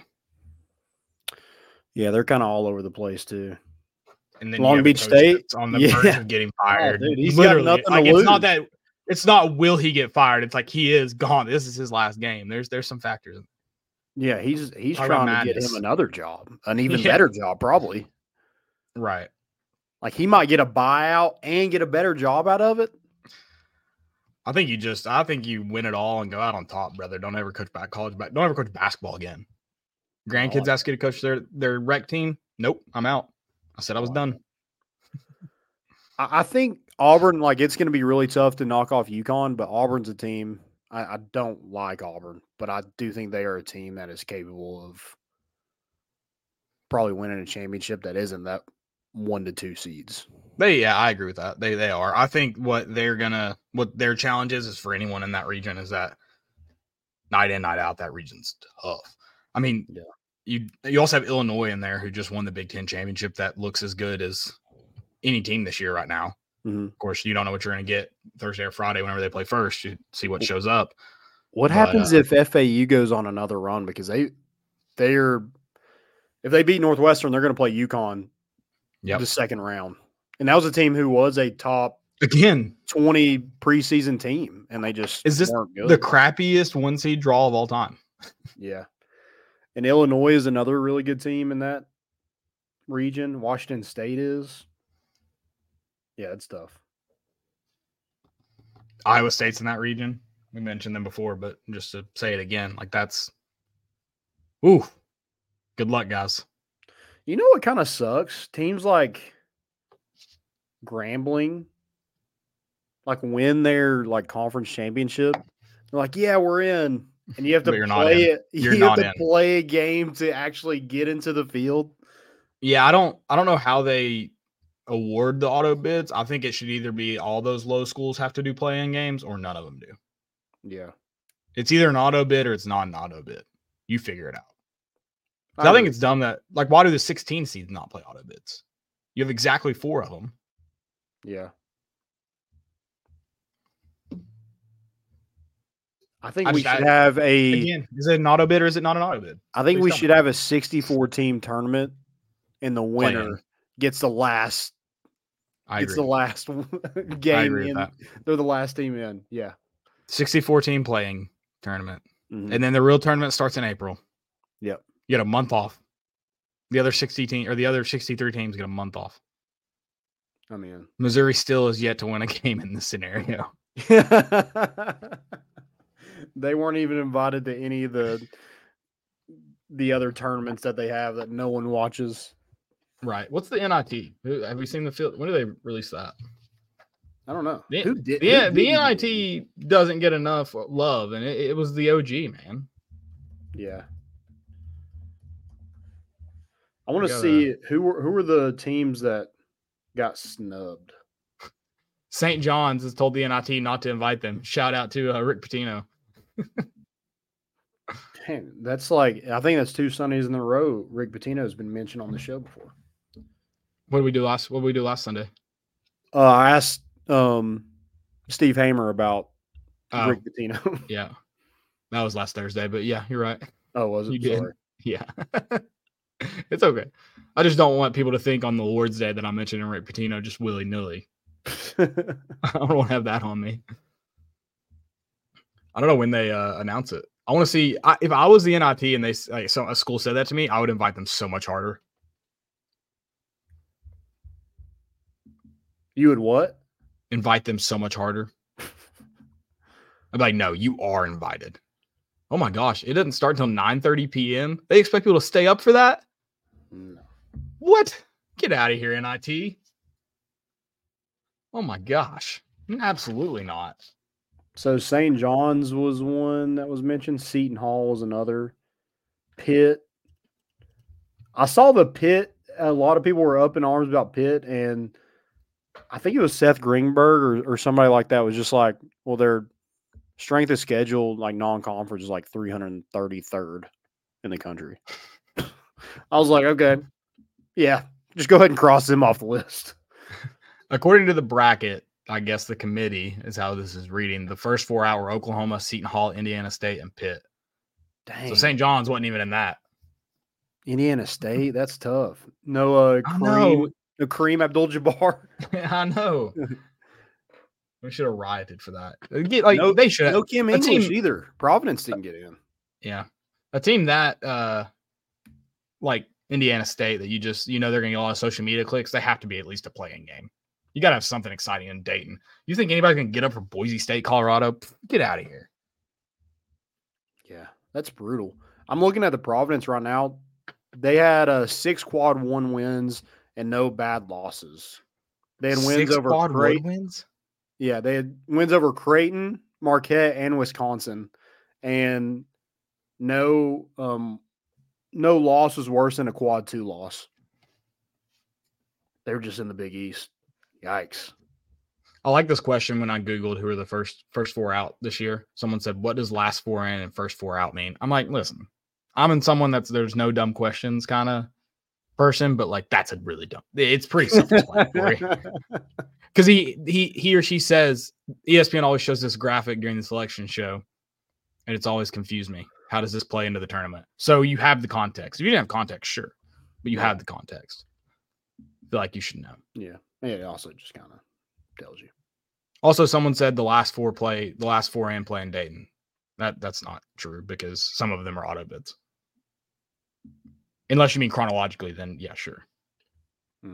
Yeah, they're kind of all over the place too. And then Long Beach State on the yeah. verge of getting fired. Oh, dude, he's Literally, got nothing like, to it's lose. not that. It's not will he get fired. It's like he is gone. This is his last game. There's there's some factors. Yeah, he's he's Talk trying about to get madness. him another job, an even Yeah. better job, probably. Right. Like he might get a buyout and get a better job out of it. I think you just. I think you win it all and go out on top, brother. Don't ever coach back college back. Don't ever coach basketball again. Grandkids Oh. ask you to coach their their rec team. Nope, I'm out. I said I was Oh. done. I, I think Auburn, like it's going to be really tough to knock off UConn, but Auburn's a team. I, I don't like Auburn, but I do think they are a team that is capable of probably winning a championship that isn't that one to two seeds. They, yeah, I agree with that. They, they are. I think what they're gonna, what their challenge is, is for anyone in that region is that night in, night out, that region's tough. I mean, Yeah. you you also have Illinois in there who just won the Big Ten championship that looks as good as any team this year right now. Mm-hmm. Of course, you don't know what you're going to get Thursday or Friday whenever they play first. You see what shows up. What But, happens uh, if F A U goes on another run because they they're if they beat Northwestern, they're going to play UConn Yep. the second round, and that was a team who was a top Again, twenty preseason team, and they just is this weren't good. the crappiest one seed draw of all time? Yeah, and Illinois is another really good team in that region. Washington State is. Yeah, it's tough. Iowa State's in that region. We mentioned them before, but just to say it again, like that's, ooh, good luck, guys. You know what kind of sucks? Teams like Grambling, like win their like conference championship. They're like, yeah, we're in, and you have to But you're not play in. it. You're You have not to in. play a game to actually get into the field. Yeah, I don't, I don't know how they award the auto bids. I think it should either be all those low schools have to do play-in games, or none of them do. Yeah, It's either an auto bid or it's not an auto bid. You figure it out. I, I think it's dumb that, like, why do the sixteen seeds not play auto bids? You have exactly four of them. Yeah. I think I we just- should I- have a. Again, is it an auto bid or is it not an auto bid? I think please we tell should me. have a sixty-four team tournament, and the winner Play-in. gets the last. I It's agree. the last I game agree with in. that. They're the last team in. Yeah. sixty-four team playing tournament. Mhm. And then the real tournament starts in April. Yep. You get a month off. The other sixty team or the other sixty-three teams get a month off. I mean, Missouri still is yet to win a game in this scenario. they weren't even invited to any of the the other tournaments that they have that no one watches. Right. What's the N I T? Who- Have we seen the field? When do they release that? I don't know. The, Who did the, who the did N I do T doesn't get enough love, and it, it was the O G, man. it? Yeah. I want to gotta- see who were who were the teams that got snubbed. Saint John's has told the N I T not to invite them. Shout out to uh, Rick Pitino. Dang, that's like I think that's two Sundays in a row. Rick Pitino has been mentioned on the show before. What did we do last? What did we do last Sunday? Uh, I asked um, Steve Hamer about Oh, Rick Pitino. yeah, that was last Thursday. But yeah, you're right. oh, was it? You did. Sorry. Yeah, it's okay. I just don't want people to think on the Lord's Day that I'm mentioning Rick Pitino just willy nilly. I don't want to have that on me. I don't know when they uh, announce it. I want to see I, if I was the N I T and they like, so a school said that to me, I would invite them so much harder. You would what? Invite them so much harder. I'd be like, no, you are invited. Oh my gosh, it doesn't start until nine thirty p.m. They expect people to stay up for that? No. What? Get out of here, N I T. Oh my gosh. Absolutely not. So Saint John's was one that was mentioned. Seton Hall was another. Pitt. I saw the Pitt. A lot of people were up in arms about Pitt, and I think it was Seth Greenberg or, or somebody like that was just like, well, their strength of schedule, like non-conference, is like three hundred thirty-third in the country. I was like, okay, yeah, just go ahead and cross them off the list. According to the bracket, I guess the committee is how this is reading. The first four out were Oklahoma, Seton Hall, Indiana State, and Pitt. Dang. So Saint John's wasn't even in that. Indiana State, that's tough. No, uh, I know. Kareem, no Kareem Abdul-Jabbar. I know. We should have rioted for that. Like no, they should. No Kim a English team, either. Providence didn't get in. Yeah, a team that uh, like Indiana State that you just you know they're going to get a lot of social media clicks. They have to be at least a playing game. You got to have something exciting in Dayton. You think anybody can get up for Boise State, Colorado? Get out of here. Yeah, that's brutal. I'm looking at the Providence right now. They had uh, six quad one wins and no bad losses. They had wins Six over quad Creighton. one wins. Yeah, they had wins over Creighton, Marquette, and Wisconsin, and no um, no loss was worse than a quad two loss. They were just in the Big East. Yikes. I like this question when I Googled who are the first first four out this year. Someone said, what does last four in and first four out mean? I'm like, listen, I'm in someone that's there's no dumb questions kind of person, but like that's a really dumb. It's pretty self-explanatory. Because he he he or she says E S P N always shows this graphic during the selection show, and it's always confused me. How does this play into the tournament? So you have the context. If you didn't have context, sure, but you Yeah. have the context. I feel like you should know. Yeah. Yeah, it also just kind of tells you. Also, someone said the last four play, the last four and play in Dayton. That that's not true because some of them are auto bids. Unless you mean chronologically, then yeah, sure. Hmm.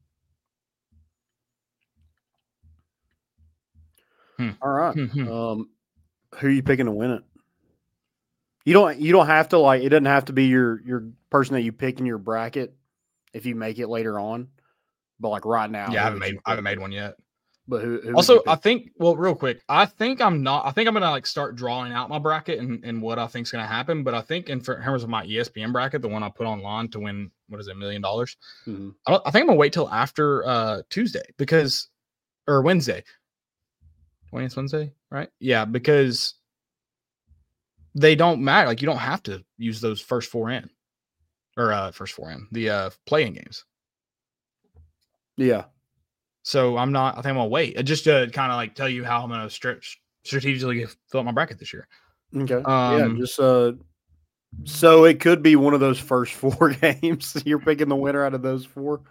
Hmm. All right. Hmm. Um, who are you picking to win it? You don't. You don't have to like. It doesn't have to be your your person that you pick in your bracket if you make it later on. But like right now, Yeah, I who haven't would made you I haven't pick? made one yet. But who? who would Also, you I pick? think, well, real quick, I think I'm not, I think I'm going to like start drawing out my bracket and, and what I think is going to happen. But I think in terms of my E S P N bracket, the one I put online to win, what is it, a million dollars? Mhm. I, don't, I think I'm going to wait till after uh, Tuesday because, or Wednesday. twentieth Wednesday, right? Yeah, because they don't matter. Like you don't have to use those first four in or uh, first four in the uh, playing games. Yeah. So I'm not, I think I'm going to wait uh, just to kind of like tell you how I'm going to stretch strategically fill up my bracket this year. Okay. Um, yeah. Just uh. So it could be one of those first four games. You're picking the winner out of those four.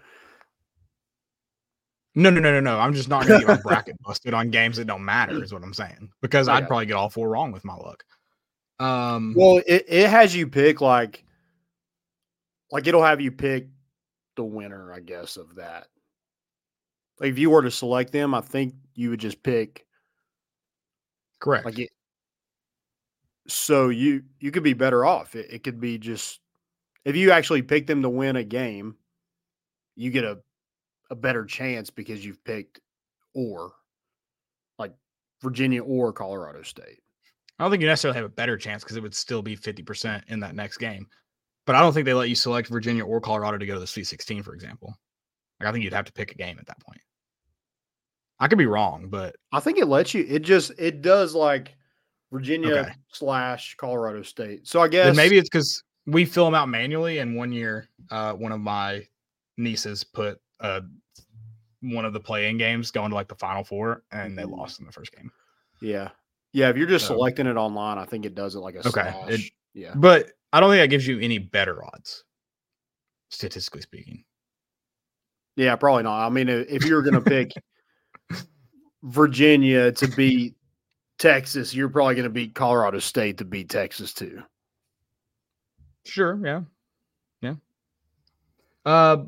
No, no, no, no, no. I'm just not going to get my bracket busted on games that don't matter is what I'm saying because I I'd got probably get all four wrong with my luck. Um, Well, it, it has you pick like, like it'll have you pick the winner, I guess, of that. Like if you were to select them, I think you would just pick correct. like it. So you you could be better off. It, it could be just if you actually pick them to win a game, you get a a better chance because you've picked or like Virginia or Colorado State. I don't think you necessarily have a better chance because it would still be fifty percent in that next game. But I don't think they let you select Virginia or Colorado to go to the Sweet sixteen, for example. Like I think you'd have to pick a game at that point. I could be wrong, but I think it lets you. It just it does like Virginia Okay. slash Colorado State. So I guess then maybe it's because we fill them out manually. And one year, uh, one of my nieces put uh, one of the play-in games going to like the Final Four, and they Mhm. lost in the first game. yeah, yeah. If you're just So- selecting it online, I think it does it like a Okay, slash. it- yeah, But I don't think that gives you any better odds, statistically speaking. yeah, probably not. I mean, if you were going to pick Virginia to beat Texas, you're probably going to beat Colorado State to beat Texas too. Sure, yeah, yeah. Uh,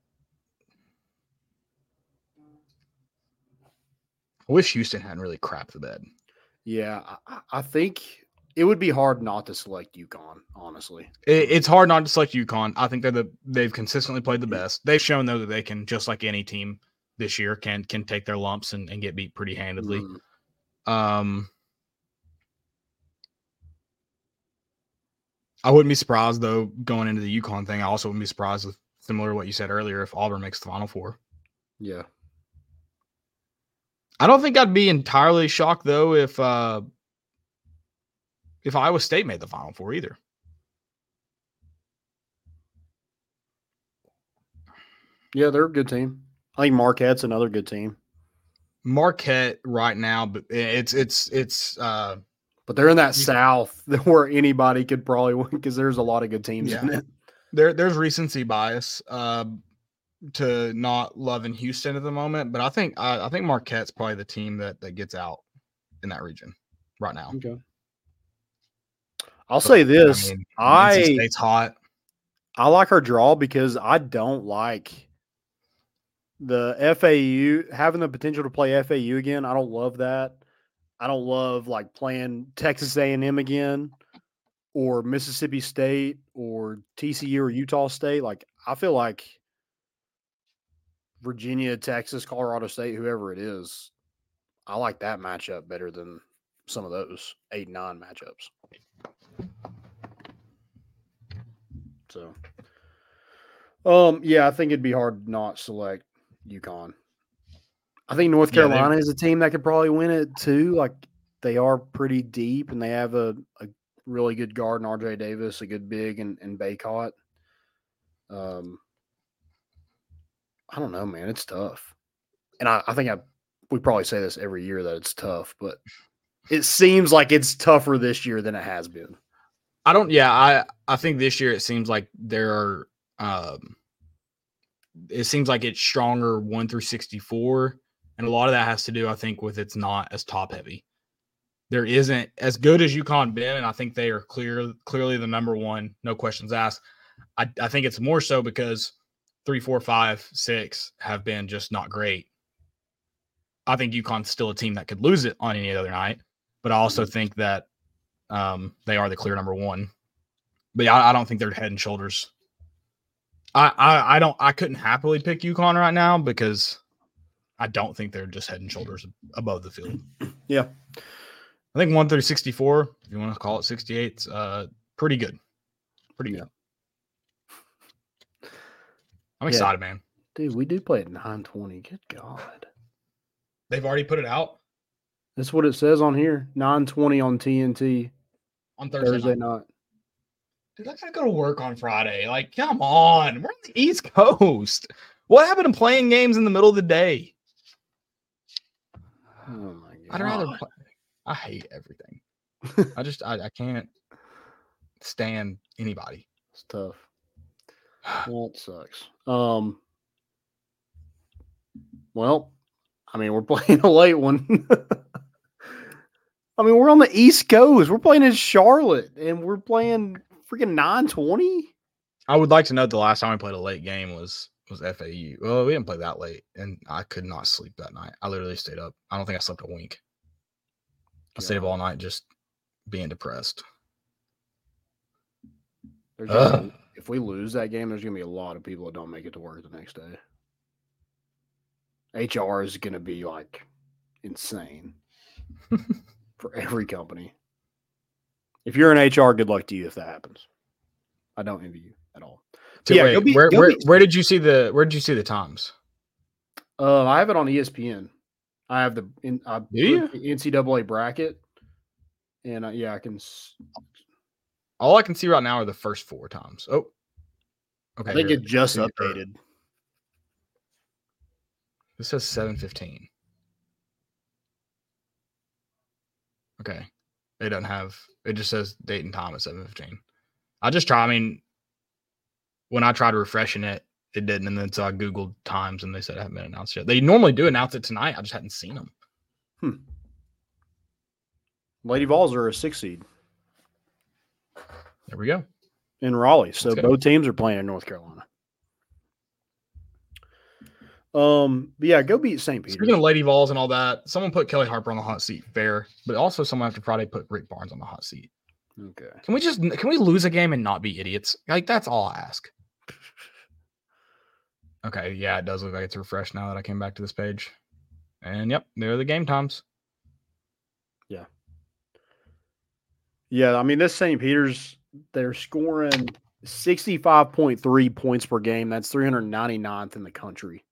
I wish Houston hadn't really crapped the bed. Yeah, I, I think it would be hard not to select UConn, honestly. It, it's hard not to select UConn. I think they're the they've consistently played the best. They've shown though that they can, just like any team this year, can can take their lumps and, and get beat pretty handedly. Mhm. Um, I wouldn't be surprised though going into the UConn thing. I also wouldn't be surprised with similar to what you said earlier if Auburn makes the Final Four. Yeah. I don't think I'd be entirely shocked though if uh, if Iowa State made the Final Four either. Yeah, they're a good team. I think Marquette's another good team. Marquette right now, but it's it's it's. Uh, but they're in that South where anybody could probably win because there's a lot of good teams yeah. in it. There, there's recency bias uh, to not loving Houston at the moment, but I think I, I think Marquette's probably the team that that gets out in that region right now. Okay. I'll but, say this: I, mean, I N C State's hot. I like her draw because I don't like the F A U having the potential to play F A U again. I don't love that. I don't love like playing Texas A and M again or Mississippi State or T C U or Utah State. Like I feel like Virginia, Texas, Colorado State, whoever it is, I like that matchup better than some of those eight and nine matchups. So, um, yeah, I think it'd be hard to not select UConn. I think North Carolina yeah, is a team that could probably win it too. Like they are pretty deep and they have a, a really good guard in R J Davis, a good big and, and Baycott. Um, I don't know, man. It's tough. And I, I think I we probably say this every year that it's tough, but it seems like it's tougher this year than it has been. I don't, yeah, I, I think this year it seems like there are, um, it seems like it's stronger one through sixty-four. And a lot of that has to do, I think, with it's not as top heavy. There isn't as good as UConn been, and I think they are clear, clearly the number one, no questions asked. I, I think it's more so because three, four, five, six have been just not great. I think UConn's still a team that could lose it on any other night, but I also think that um, they are the clear number one. But I, I don't think they're head and shoulders. I, I I don't I couldn't happily pick UConn right now because I don't think they're just head and shoulders above the field. Yeah. I think one through sixty-four, if you want to call it sixty-eight, it's uh, pretty good. Pretty good. Yeah. I'm excited, yeah. man. Dude, we do play at nine twenty. Good God. They've already put it out? That's what it says on here. nine twenty on T N T. On Thursday, Thursday night. night. Dude, I gotta go to work on Friday. Like, come on. We're on the East Coast. What happened to playing games in the middle of the day? Oh, my God. I'd rather play. I hate everything. I just, I, I can't stand anybody. It's tough. That sucks. Um. Well, I mean, we're playing a late one. I mean, we're on the East Coast. We're playing in Charlotte, and we're playing freaking nine twenty. I would like to know the last time we played a late game was was F A U. Well, we didn't play that late, and I could not sleep that night. I literally stayed up. I don't think I slept a wink. I yeah. stayed up all night just being depressed. Gonna, if we lose that game, there's going to be a lot of people that don't make it to work the next day. H R is going to be like insane for every company. If you're in H R, good luck to you if that happens. I don't envy you at all. So yeah, wait, be, where where, where did you see the where did you see the times? Uh, I have it on E S P N. I have the in, I Do you? the N C double A bracket, and uh, yeah, I can. All I can see right now are the first four times. Oh, okay. I think it just updated. This says seven fifteen. Okay. It doesn't have, it just says date and time at seven fifteen. I just try, I mean, when I tried refreshing it, it didn't. And then so I Googled times and they said it hadn't been announced yet. They normally do announce it tonight. I just hadn't seen them. Hmm. Lady Vols are a six seed. There we go. In Raleigh. So both teams are playing in North Carolina. Um, but yeah, go beat Saint Peter's. Speaking of Lady Vols and all that, someone put Kelly Harper on the hot seat. Fair. But also someone after Friday put Rick Barnes on the hot seat. Okay. Can we just can we lose a game and not be idiots? Like, that's all I ask. Okay, yeah, it does look like it's refreshed now that I came back to this page. And yep, there are the game times. Yeah. Yeah, I mean, this Saint Peter's, they're scoring sixty-five point three points per game. That's three hundred ninety-ninth in the country.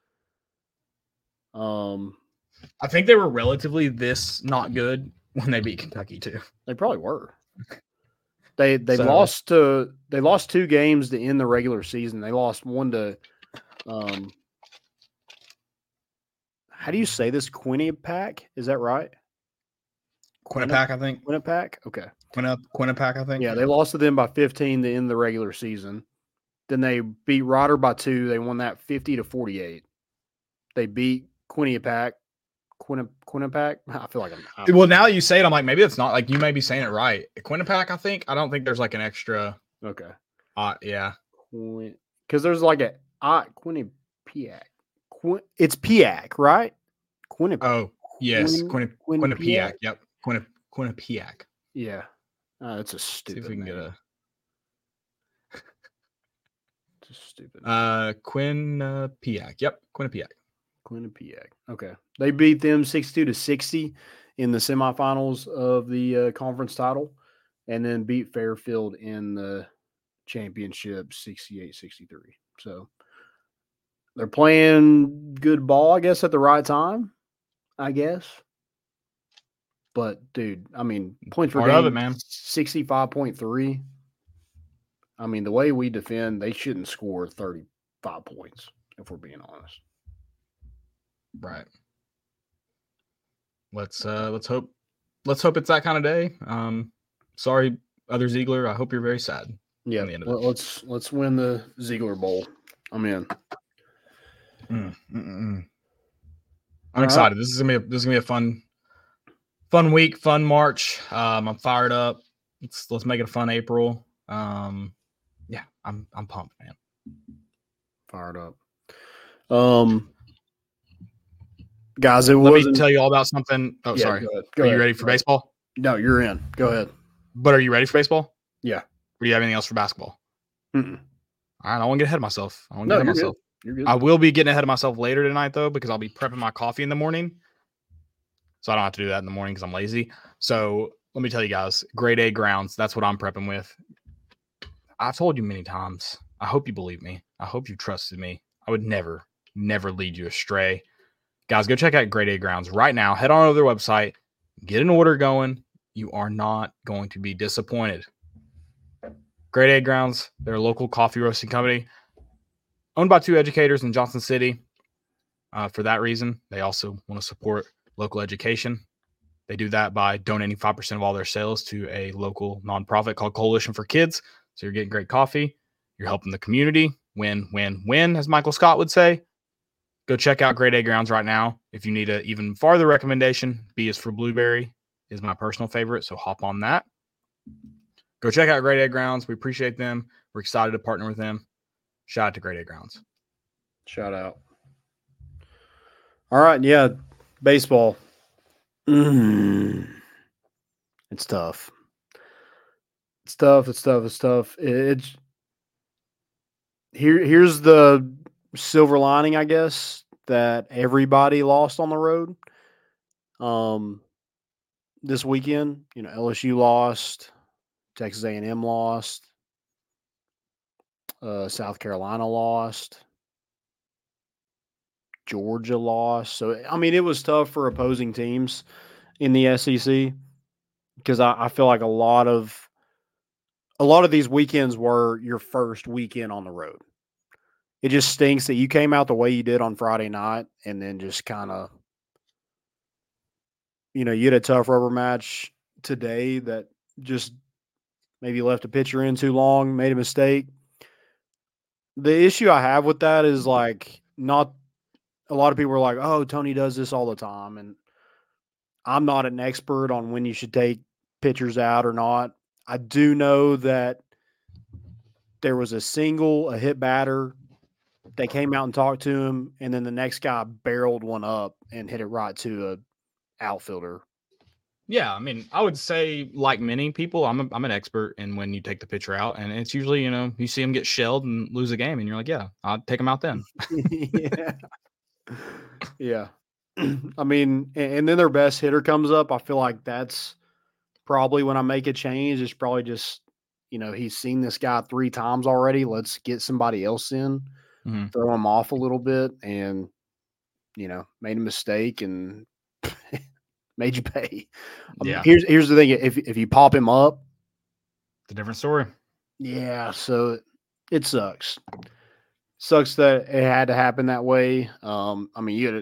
Um, I think they were relatively this not good when they beat Kentucky too. They probably were. They they so, lost to they lost two games to end the regular season. They lost one to um how do you say this? Quinnipiac? Is that right? Quinnipiac, I think. Quinnipiac? Okay. Quinnip, Quinnipiac, I think. Yeah, they lost to them by fifteen to end the regular season. Then they beat Roder by two. They won that fifty to forty-eight. They beat Quinnipiac. Quinni, Quinnipiac? I feel like I'm, I'm. Well, now that you say it, I'm like, maybe it's not. Like, you may be saying it right. Quinnipiac, I think. I don't think there's like an extra. Okay. Uh, yeah. Because there's like a uh, Quinnipiac. Quin, it's Piac, right? Quinnipiac. Oh, yes. Quin, Quinnipiac. Quinnipiac. Yep. Quinni, Quinnipiac. Yeah. Uh, that's a stupid. See if we can name. get a. It's a stupid. Uh, Quinnipiac. Yep. Quinnipiac. Quinnipiac. Okay. They beat them sixty-two to sixty in the semifinals of the uh, conference title, and then beat Fairfield in the championship sixty-eight sixty-three. So they're playing good ball, I guess, at the right time, I guess. But, dude, I mean, points per Part game, of it, man. sixty-five point three. I mean, the way we defend, they shouldn't score thirty-five points, if we're being honest. Right. Let's uh let's hope let's hope it's that kind of day. Um sorry, other Ziegler. I hope you're very sad. Yeah. at the end of Well, it. let's let's win the Ziegler Bowl. I'm in. Mm, mm, mm, mm. I'm All excited. This is gonna be a, this is gonna be a fun fun week, fun March. Um I'm fired up. Let's let's make it a fun April. Um yeah, I'm I'm pumped, man. Fired up. Um, guys, it Let was. me tell you all about something. Oh, Yeah, sorry. go ahead. Go Are ahead. you ready for Go ahead. baseball? No, you're in. Go ahead. But are you ready for baseball? Yeah. Or do you have anything else for basketball? Mm-mm. All right, I won't get ahead of myself. I won't No, get ahead you're of myself. good. You're good. I will be getting ahead of myself later tonight, though, because I'll be prepping my coffee in the morning. So I don't have to do that in the morning because I'm lazy. So let me tell you guys, grade A grounds, that's what I'm prepping with. I've told you many times. I hope you believe me. I hope you trusted me. I would never, never lead you astray. Guys, go check out Grade A Grounds right now. Head on over to their website. Get an order going. You are not going to be disappointed. Grade A Grounds, they're a local coffee roasting company owned by two educators in Johnson City. Uh, for that reason, they also want to support local education. They do that by donating five percent of all their sales to a local nonprofit called Coalition for Kids. So you're getting great coffee. You're helping the community. Win, win, win, as Michael Scott would say. Go check out Grade A Grounds right now. If you need an even farther recommendation, B is for Blueberry is my personal favorite, so hop on that. Go check out Grade A Grounds. We appreciate them. We're excited to partner with them. Shout out to Grade A Grounds. Shout out. All right. Yeah. Baseball. Mm. It's tough. It's tough. It's tough. It's tough. It's here. Here's the silver lining, I guess, that everybody lost on the road. Um, this weekend, you know, L S U lost, Texas A and M lost, uh, South Carolina lost, Georgia lost. So, I mean, it was tough for opposing teams in the S E C because I, I feel like a lot of a lot of these weekends were your first weekend on the road. It just stinks that you came out the way you did on Friday night and then just kind of, you know, you had a tough rubber match today that just maybe left a pitcher in too long, made a mistake. The issue I have with that is like not a lot of people are like, oh, Tony does this all the time. And I'm not an expert on when you should take pitchers out or not. I do know that there was a single, a hit batter. They came out and talked to him, and then the next guy barreled one up and hit it right to a outfielder. Yeah, I mean, I would say, like many people, I'm a, I'm an expert in when you take the pitcher out, and it's usually, you know, you see him get shelled and lose a game, and you're like, yeah, I'll take him out then. yeah. Yeah. I mean, and then their best hitter comes up. I feel like that's probably when I make a change. It's probably just, you know, he's seen this guy three times already. Let's get somebody else in, mm-hmm. throw him off a little bit, and, you know, made a mistake and made you pay. Yeah. Um, here's here's the thing: if if you pop him up, it's a different story. Yeah. So it sucks. Sucks that it had to happen that way. Um, I mean, you had a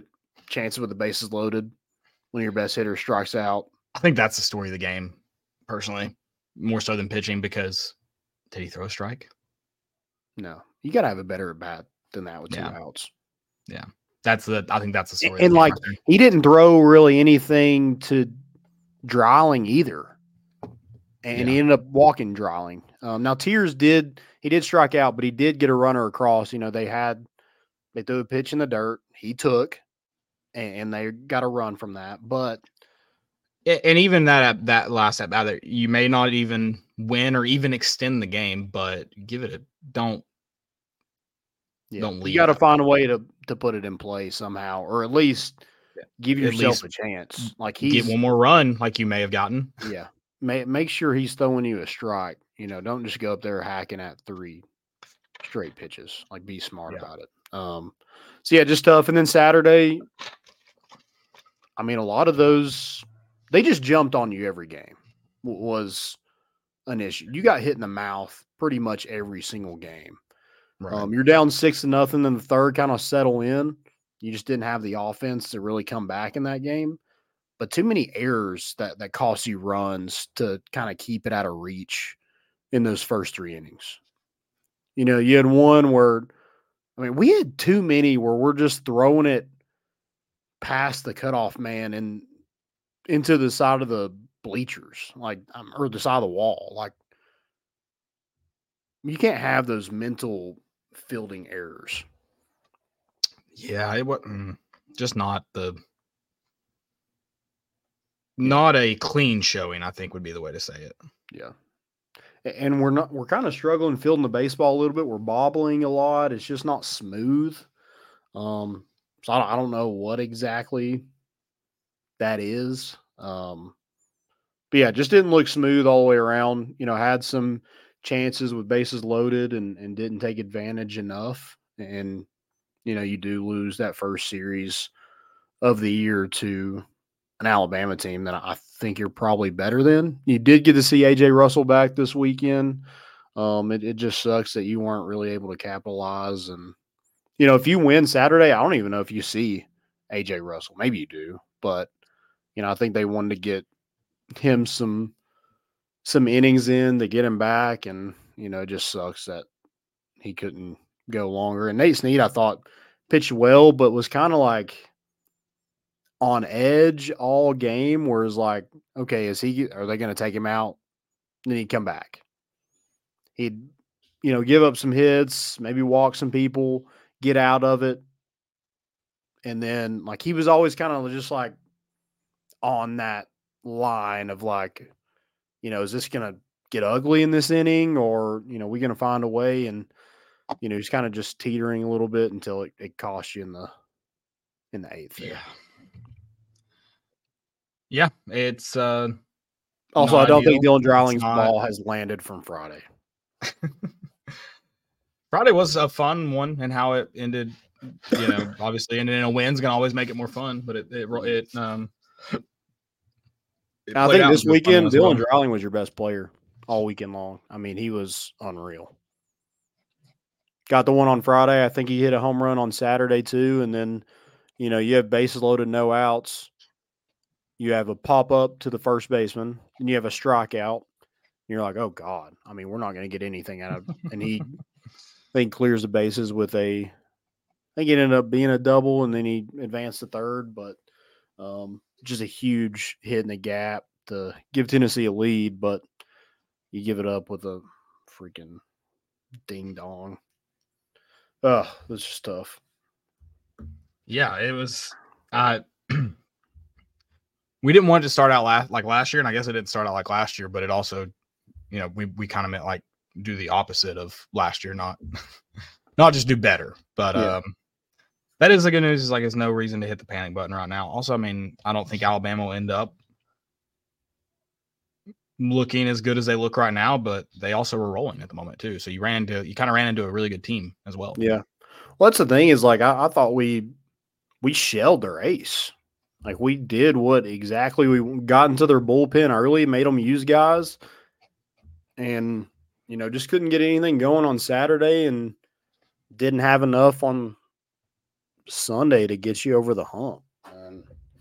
chances with the bases loaded when your best hitter strikes out. I think that's the story of the game, personally, more so than pitching, because did he throw a strike? No, you got to have a better at bat than that with two Yeah. outs. Yeah, that's the. I think that's the story. And, of the like, game. he didn't throw really anything to Dreiling either. And Yeah. he ended up walking Dreiling. Um, now, Tears did, he did strike out, but he did get a runner across. You know, they had, they threw a pitch in the dirt. He took, and, and they got a run from that. But, and even that that last at bat, you may not even win or even extend the game, but give it a don't. yeah, Don't leave you got to that find a way to, to put it in play somehow, or at least give At yourself least a chance. Like get he's, one more run, like you may have gotten. yeah, make, make sure he's throwing you a strike. You know, don't just go up there hacking at three straight pitches. Like, be smart Yeah. about it. Um, so yeah, just tough. And then Saturday, I mean, a lot of those, they just jumped on you every game w- was an issue. You got hit in the mouth pretty much every single game. Right. Um, you're down six to nothing, then the third kind of settle in. You just didn't have the offense to really come back in that game. But too many errors that that cost you runs to kind of keep it out of reach in those first three innings. You know, you had one where, I mean, we had too many where we're just throwing it past the cutoff man and into the side of the bleachers, like, um, or the side of the wall. Like, you can't have those mental fielding errors. Yeah, it was just not the not a clean showing, I think would be the way to say it. Yeah. And we're not, we're kind of struggling fielding the baseball a little bit. We're bobbling a lot. It's just not smooth. Um, so I don't, I don't know what exactly that is. Um, but yeah, just didn't look smooth all the way around. You know, had some chances with bases loaded and, and didn't take advantage enough. And, you know, you do lose that first series of the year to an Alabama team that I think you're probably better than. You did get to see A J Russell back this weekend. Um, it, it just sucks that you weren't really able to capitalize. And, you know, if you win Saturday, I don't even know if you see A J Russell. Maybe you do. But, you know, I think they wanted to get him some some innings in to get him back. And, you know, it just sucks that he couldn't go longer. And Nate Snead, I thought, pitched well, but was kind of like on edge all game, where it's like, okay, is he, are they going to take him out? Then he'd come back. He'd, you know, give up some hits, maybe walk some people, get out of it. And then, like, he was always kind of just like on that line of like, you know, is this going to get ugly in this inning, or, you know, we going to find a way? And, you know, he's kind of just teetering a little bit until it, it costs you in the, in the eighth. There. Yeah. Yeah, it's uh Also, I don't think ideal. Dylan Dreiling's It's not- ball has landed from Friday. Friday was a fun one, and how it ended, you know, obviously ended in a win's gonna always make it more fun, but it it, it um it I played think out this into a fun one weekend, as Dylan well. Dreiling was your best player all weekend long. I mean, he was unreal. Got the one on Friday. I think he hit a home run on Saturday too. And then, you know, you have bases loaded, no outs. You have a pop up to the first baseman, and you have a strikeout. And you're like, oh God. I mean, we're not going to get anything out of. And he, I think, clears the bases with a. I think it ended up being a double, and then he advanced to third. But um, just a huge hit in the gap to give Tennessee a lead, but you give it up with a freaking ding dong. Ugh, this is tough. Yeah, it was uh we didn't want it to start out last like last year, and I guess it didn't start out like last year, but it also, you know, we we kind of meant like do the opposite of last year, not not just do better. But Yeah. um that is the good news, is like there's no reason to hit the panic button right now. Also, I mean, I don't think Alabama will end up looking as good as they look right now, but they also were rolling at the moment too. So you ran into you kind of ran into a really good team as well. Yeah. Well, that's the thing is, like, I, I thought we we shelled their ace. Like, we did what exactly we got into their bullpen early, made them use guys, and, you know, just couldn't get anything going on Saturday, and didn't have enough on Sunday to get you over the hump.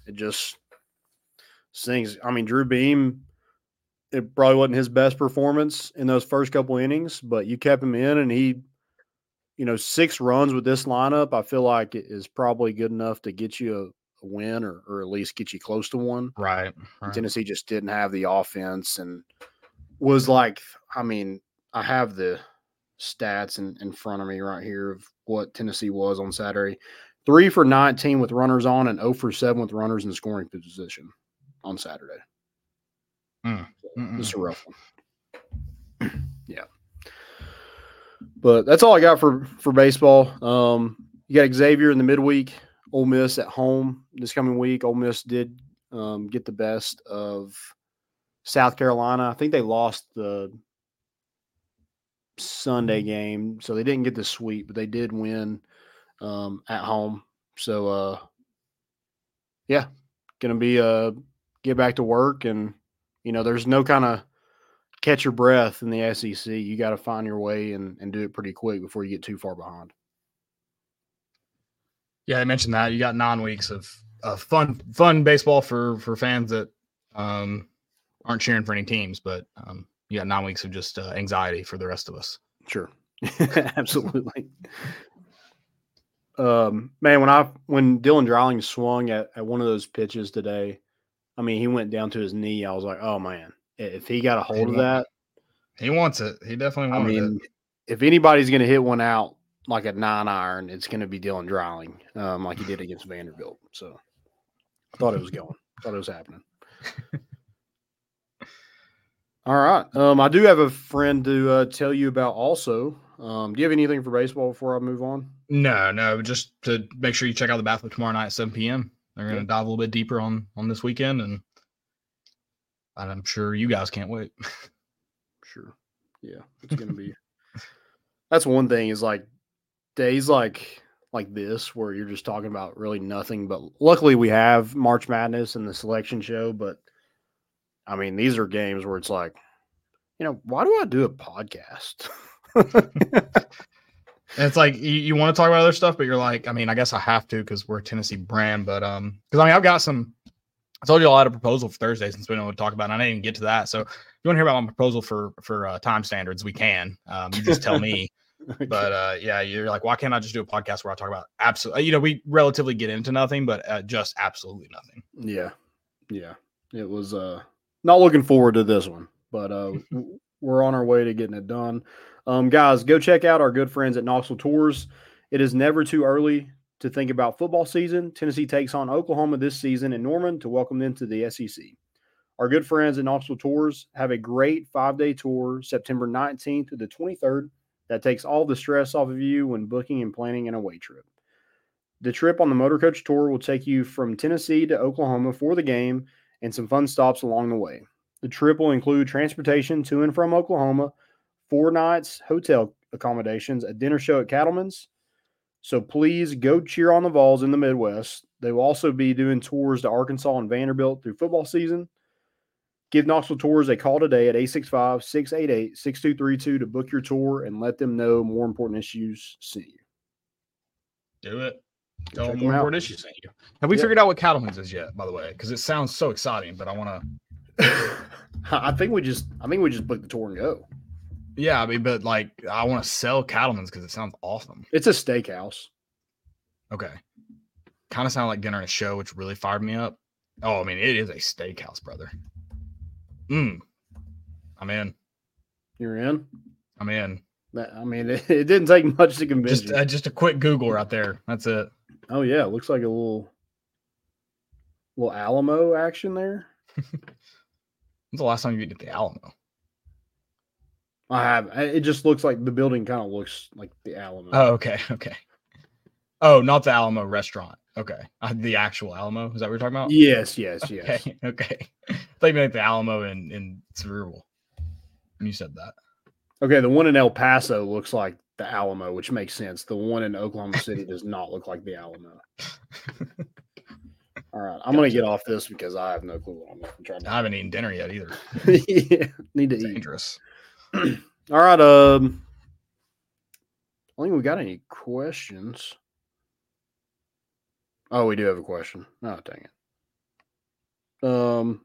It just sings. I mean, Drew Beam, it probably wasn't his best performance in those first couple innings, but you kept him in, and he, you know, six runs with this lineup, I feel like it is probably good enough to get you a, a win or, or at least get you close to one. Right, right. Tennessee just didn't have the offense and was like, I mean, I have the stats in, in front of me right here of what Tennessee was on Saturday. Three for nineteen with runners on and zero for seven with runners in scoring position on Saturday. Mm. This is a rough one. Yeah. But that's all I got for, for baseball. Um, you got Xavier in the midweek, Ole Miss at home this coming week. Ole Miss did um, get the best of South Carolina. I think they lost the Sunday game, so they didn't get the sweep, but they did win um, at home. So, uh, yeah, going to be uh, get back to work. And, you know, there's no kind of catch your breath in the S E C. You got to find your way and, and do it pretty quick before you get too far behind. Yeah, I mentioned that. You got nine weeks of, of fun fun baseball for, for fans that um, aren't cheering for any teams, but um, you got nine weeks of just uh, anxiety for the rest of us. Sure. Absolutely. Um, man, when I when Dylan Dreiling swung at, at one of those pitches today, I mean, he went down to his knee. I was like, oh, man, if he got a hold he of that. He wants it. He definitely wants it. I mean, it. If anybody's going to hit one out like a nine iron, it's going to be Dylan Dreiling, um, like he did against Vanderbilt. So I thought it was going. thought it was happening. All right. Um, I do have a friend to uh, tell you about also. Um, do you have anything for baseball before I move on? No, no, just to make sure you check out the Bathroom tomorrow night at seven p.m. They're going to yeah. dive a little bit deeper on, on this weekend, and I'm sure you guys can't wait. Sure. Yeah, it's going to be – that's one thing is like days like like this where you're just talking about really nothing. But luckily we have March Madness and the selection show, but I mean, these are games where it's like, you know, why do I do a podcast? And it's like you, you want to talk about other stuff, but you're like, I mean, I guess I have to because we're a Tennessee brand. But um, because I mean, I've got some. I told you all I had a proposal for Thursday since we don't want to talk about it. I didn't even get to that. So if you want to hear about my proposal for for uh, time standards, we can. Um, you just tell me. Okay. But uh, yeah, you're like, why can't I just do a podcast where I talk about absolutely? You know, we relatively get into nothing, but uh, just absolutely nothing. Yeah, yeah. It was uh, not looking forward to this one, but uh, we're on our way to getting it done. Um, guys, go check out our good friends at Knoxville Tours. It is never too early to think about football season. Tennessee takes on Oklahoma this season in Norman to welcome them to the S E C. Our good friends at Knoxville Tours have a great five-day tour September nineteenth to the twenty-third that takes all the stress off of you when booking and planning an away trip. The trip on the Motor Coach Tour will take you from Tennessee to Oklahoma for the game and some fun stops along the way. The trip will include transportation to and from Oklahoma, four nights, hotel accommodations, a dinner show at Cattleman's. So please go cheer on the Vols in the Midwest. They will also be doing tours to Arkansas and Vanderbilt through football season. Give Knoxville Tours a call today at eight six five, six eight eight, six two three two to book your tour and let them know more important issues sent you. Do it. Tell them more important issues sent you. Have we yeah. figured out what Cattleman's is yet, by the way? Because it sounds so exciting, but I want to. I think we just, I think we just book the tour and go. Yeah, I mean, but like, I want to sell Cattleman's because it sounds awesome. It's a steakhouse. Okay. Kind of sounded like dinner and a show, which really fired me up. Oh, I mean, it is a steakhouse, brother. Mm. I'm in. You're in? I'm in. I mean, it, it didn't take much to convince just, you. Uh, just a quick Google right there. That's it. Oh, yeah. It looks like a little, little Alamo action there. When's the last time you ate at the Alamo? I have. It just looks like the building kind of looks like the Alamo. Oh, okay. Okay. Oh, not the Alamo restaurant. Okay. Uh, the actual Alamo. Is that what you're talking about? Yes, yes, yes. Okay. Okay. I thought you meant the Alamo in, in Cerebral when you said that. Okay. The one in El Paso looks like the Alamo, which makes sense. The one in Oklahoma City does not look like the Alamo. All right. I'm going to get off this because I have no clue what I'm, I'm trying to I haven't eaten dinner yet either. Yeah. Need to it's eat. Dangerous. All right. Um, I think we got any questions. Oh, we do have a question. Oh, dang it. Um,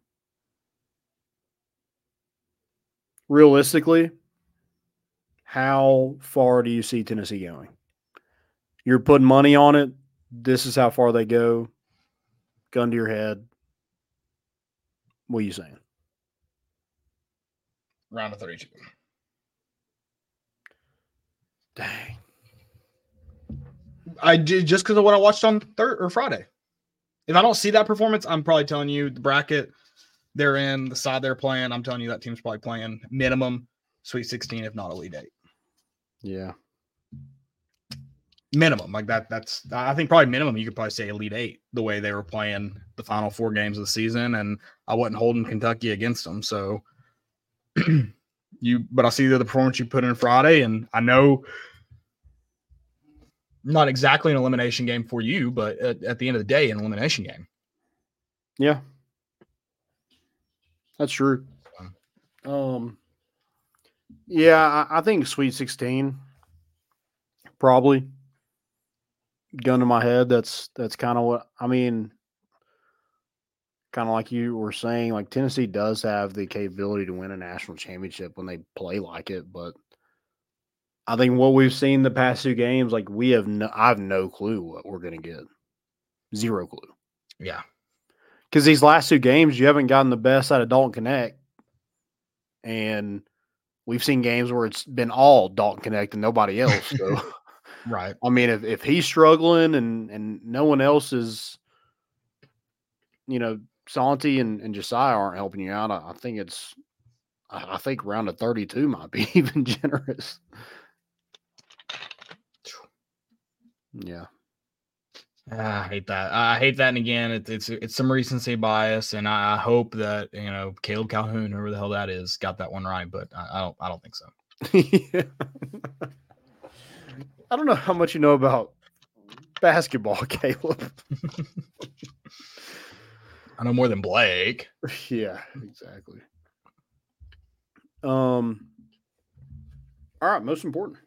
realistically, how far do you see Tennessee going? You're putting money on it. This is how far they go. Gun to your head. What are you saying? Round of thirty-two. Dang. I just because of what I watched on third or Friday. If I don't see that performance, I'm probably telling you the bracket they're in, the side they're playing. I'm telling you that team's probably playing minimum Sweet sixteen, if not Elite Eight. Yeah. Minimum, like that. That's I think probably minimum. You could probably say Elite Eight the way they were playing the final four games of the season, and I wasn't holding Kentucky against them. So you, but I see the performance you put in Friday, and I know not exactly an elimination game for you, but at, at the end of the day, an elimination game. Yeah, that's true. Um, yeah, I, I think Sweet sixteen probably. Gun to my head, that's that's kind of what I mean. Kind of like you were saying, like Tennessee does have the capability to win a national championship when they play like it, but I think what we've seen the past two games, like we have, no, I have no clue what we're going to get, zero clue. Yeah, because these last two games, you haven't gotten the best out of Dalton Connect, and we've seen games where it's been all Dalton Connect and nobody else. So. Right. I mean, if, if he's struggling and, and no one else is, you know, Santi and, and Josiah aren't helping you out, I, I think it's, I, I think round of thirty-two might be even generous. Yeah. I hate that. I hate that. And again, it, it's it's some recency bias, and I hope that, you know, Caleb Calhoun, whoever the hell that is, got that one right, but I, I don't I don't think so. Yeah. I don't know how much you know about basketball, Caleb. I know more than Blake. Yeah, exactly. Um. All right, most important.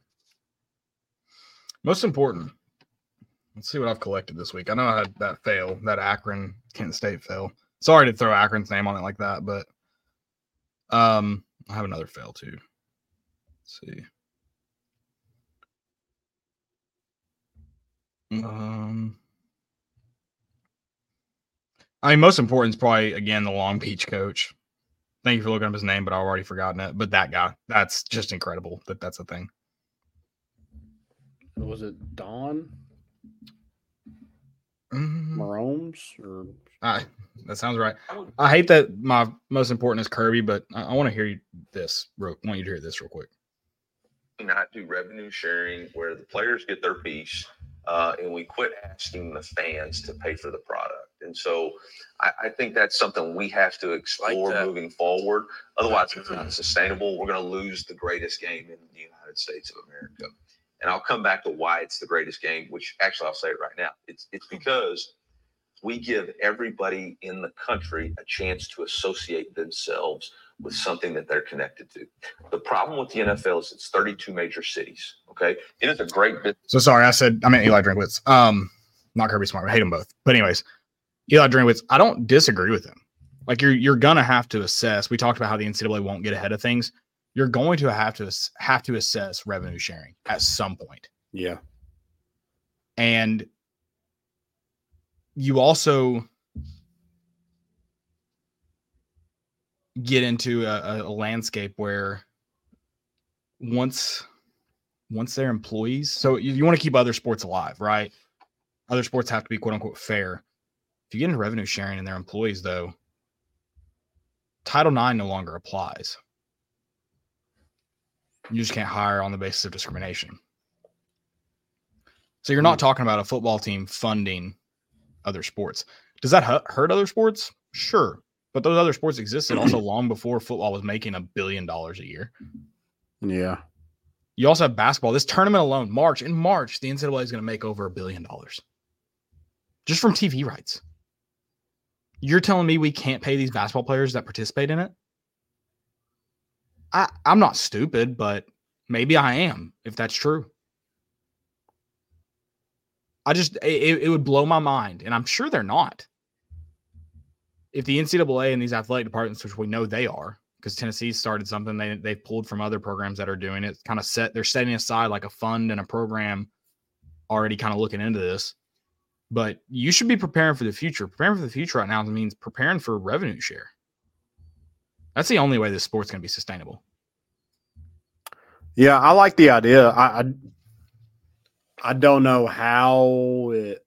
Most important. Let's see what I've collected this week. I know I had that fail, that Akron Kent State fail. Sorry to throw Akron's name on it like that, but um, I have another fail too. Let's see. Um, I mean, most important is probably, again, the Long Beach coach. Thank you for looking up his name, but I've already forgotten it. But that guy, that's just incredible that that's a thing. Was it Don Mm-hmm. Maromes? Or I, that sounds right. I hate that my most important is Kirby, but I, I want to hear you this. Real, I want you to hear this real quick. Not do revenue sharing where the players get their piece. Uh, and we quit asking the fans to pay for the product. And so I, I think that's something we have to explore like moving forward. Otherwise, it's not sustainable. We're going to lose the greatest game in the United States of America. And I'll come back to why it's the greatest game, which actually I'll say it right now. It's, it's because we give everybody in the country a chance to associate themselves with something that they're connected to. The problem with the N F L is it's thirty-two major cities. Okay. It is a great business. So sorry, I said, I meant Eli Drinkwitz. Um, not Kirby Smart. I hate them both. But anyways, Eli Drinkwitz, I don't disagree with him. Like you're, you're going to have to assess. We talked about how the N C double A won't get ahead of things. You're going to have to have to assess revenue sharing at some point. Yeah. And you also get into a, a landscape where once once they're employees, so you, you want to keep other sports alive, right? Other sports have to be quote unquote fair. If you get into revenue sharing and they're employees, though, Title nine no longer applies. You just can't hire on the basis of discrimination. So you're not talking about a football team funding other sports. Does that hurt other sports? Sure. But those other sports existed also long before football was making a billion dollars a year. Yeah. You also have basketball. This tournament alone, March, in March, the N C double A is going to make over a billion dollars just from T V rights. You're telling me we can't pay these basketball players that participate in it? I, I'm not stupid, but maybe I am, if that's true. I just, it, it would blow my mind, and I'm sure they're not. if the N C double A and these athletic departments, which we know they are, because Tennessee started something they they've pulled from other programs that are doing it, kind of set they're setting aside like a fund and a program already kind of looking into this. But you should be preparing for the future. Preparing for the future right now means preparing for revenue share. That's the only way this sport's going to be sustainable. Yeah, I like the idea. I, I I don't know how it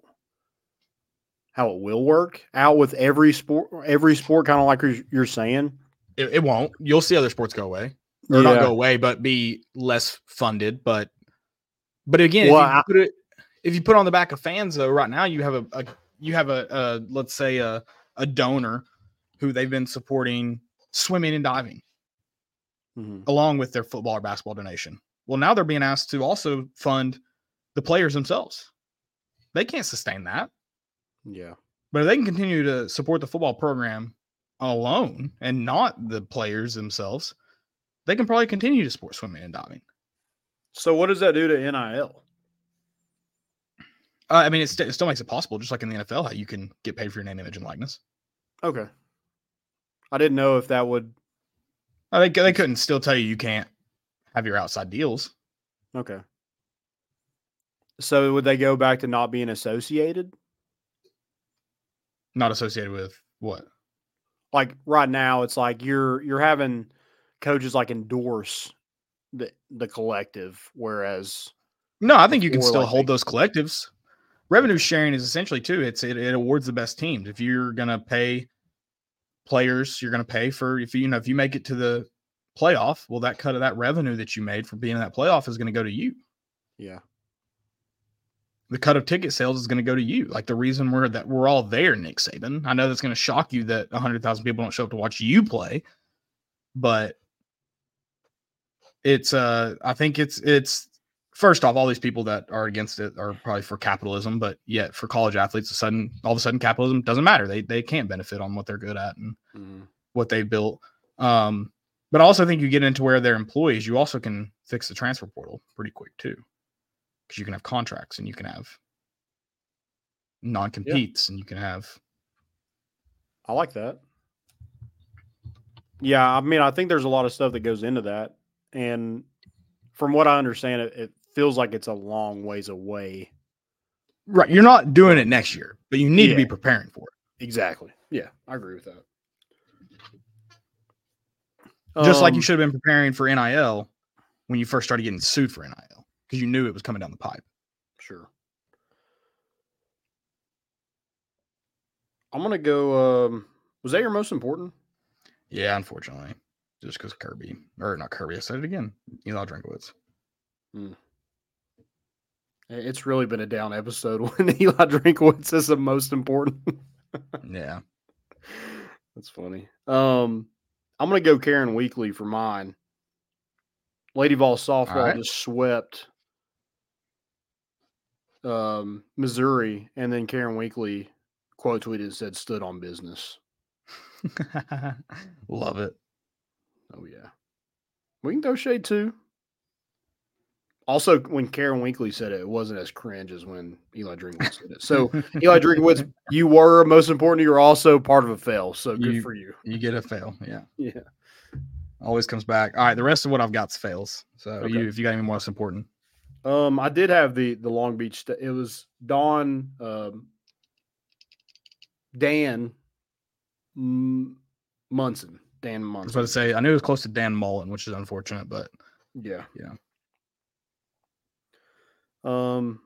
how it will work out with every sport. Every sport, kind of like you're, you're saying. It, it won't. You'll see other sports go away, or yeah. not go away, but be less funded. But but again, well, if, you I, put it, if you put it on the back of fans, though, right now you have a, a you have a, a let's say a a donor who they've been supporting swimming and diving, mm-hmm. along with their football or basketball donation. Well, now they're being asked to also fund the players themselves. They can't sustain that. Yeah. But if they can continue to support the football program alone and not the players themselves, they can probably continue to support swimming and diving. So what does that do to N I L? Uh, I mean, it, st- it still makes it possible, just like in the N F L, how you can get paid for your name, image, and likeness. Okay. I didn't know if that would. Uh, they, they couldn't still tell you you can't have your outside deals. Okay. So would they go back to not being associated? Not associated with what? Like right now, it's like you're you're having coaches like endorse the the collective, whereas no, I think you can still like hold those collectives. Revenue sharing is essentially too. It's it, it awards the best teams. If you're gonna pay players, you're gonna pay for if you, you know if you make it to the playoff. Well, that cut of that revenue that you made for being in that playoff is going to go to you. Yeah. The cut of ticket sales is going to go to you. Like the reason we're that we're all there, Nick Saban. I know that's going to shock you that one hundred thousand people don't show up to watch you play, but it's uh I think it's it's first off, all these people that are against it are probably for capitalism, but yet for college athletes, a sudden all of a sudden capitalism doesn't matter. They they can't benefit on what they're good at and mm. what they've built. Um, but I also think you get into where they're employees, you also can fix the transfer portal pretty quick too. Because you can have contracts and you can have non-competes yeah. and you can have. I like that. Yeah, I mean, I think there's a lot of stuff that goes into that. And from what I understand, it, it feels like it's a long ways away. Right. You're not doing it next year, but you need yeah. to be preparing for it. Exactly. Yeah, I agree with that. Just um, like you should have been preparing for N I L when you first started getting sued for N I L. Because you knew it was coming down the pipe. Sure. I'm going to go. Um, was that your most important? Yeah, unfortunately. Just because Kirby. Or not Kirby. I said it again. Eli Drinkwitz. Hmm. It's really been a down episode when Eli Drinkwitz is the most important. Yeah. That's funny. Um, I'm going to go Karen Weekly for mine. Lady Vol softball right. just swept um, Missouri, and then Karen Weekly quote tweeted and said, "Stood on business." Love it. Oh yeah, we can throw shade too. Also, when Karen Weekly said it, it wasn't as cringe as when Eli Drinkwitz said it. So, Eli Drinkwitz, you were most important. You were also part of a fail. So good you, for you. You get a fail. Yeah. Yeah. Always comes back. All right. The rest of what I've got is fails. So okay. you, if you got any most important. Um, I did have the, the Long Beach. St- it was Don, um, Dan M- Munson. Dan Munson. I was about to say, I knew it was close to Dan Mullen, which is unfortunate, but yeah. Yeah. Um,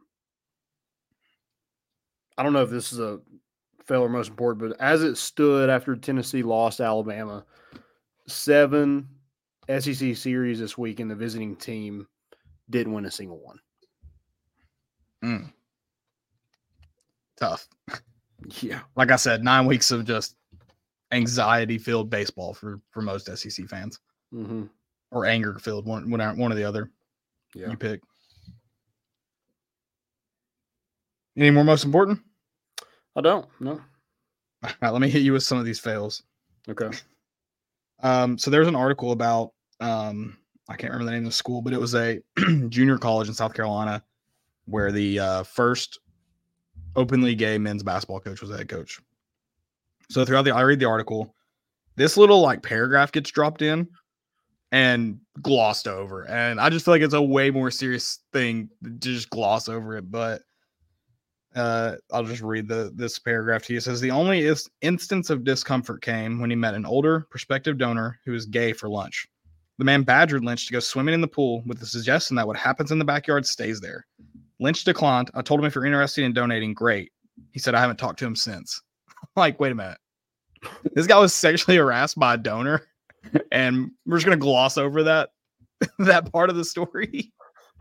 I don't know if this is a fail or most important, but as it stood after Tennessee lost Alabama, seven S E C series this week, and the visiting team didn't win a single one. Mm. Tough. Yeah. Like I said, nine weeks of just anxiety-filled baseball for, for most S E C fans. Mm-hmm. Or anger-filled, one, one, one or the other. Yeah. You pick. Any more most important? I don't, no. All right, let me hit you with some of these fails. Okay. Um, so there's an article about, um, I can't remember the name of the school, but it was a junior college in South Carolina where the uh, first openly gay men's basketball coach was the head coach. So throughout the, I read the article, this little like paragraph gets dropped in and glossed over. And I just feel like it's a way more serious thing to just gloss over it. But uh, I'll just read the this paragraph to you. It says, the only is, instance of discomfort came when he met an older prospective donor who was gay for lunch. The man badgered Lynch to go swimming in the pool with the suggestion that what happens in the backyard stays there. Lynch declined. I told him if you're interested in donating, great. He said, I haven't talked to him since. Like, wait a minute. This guy was sexually harassed by a donor, and we're just going to gloss over that that part of the story.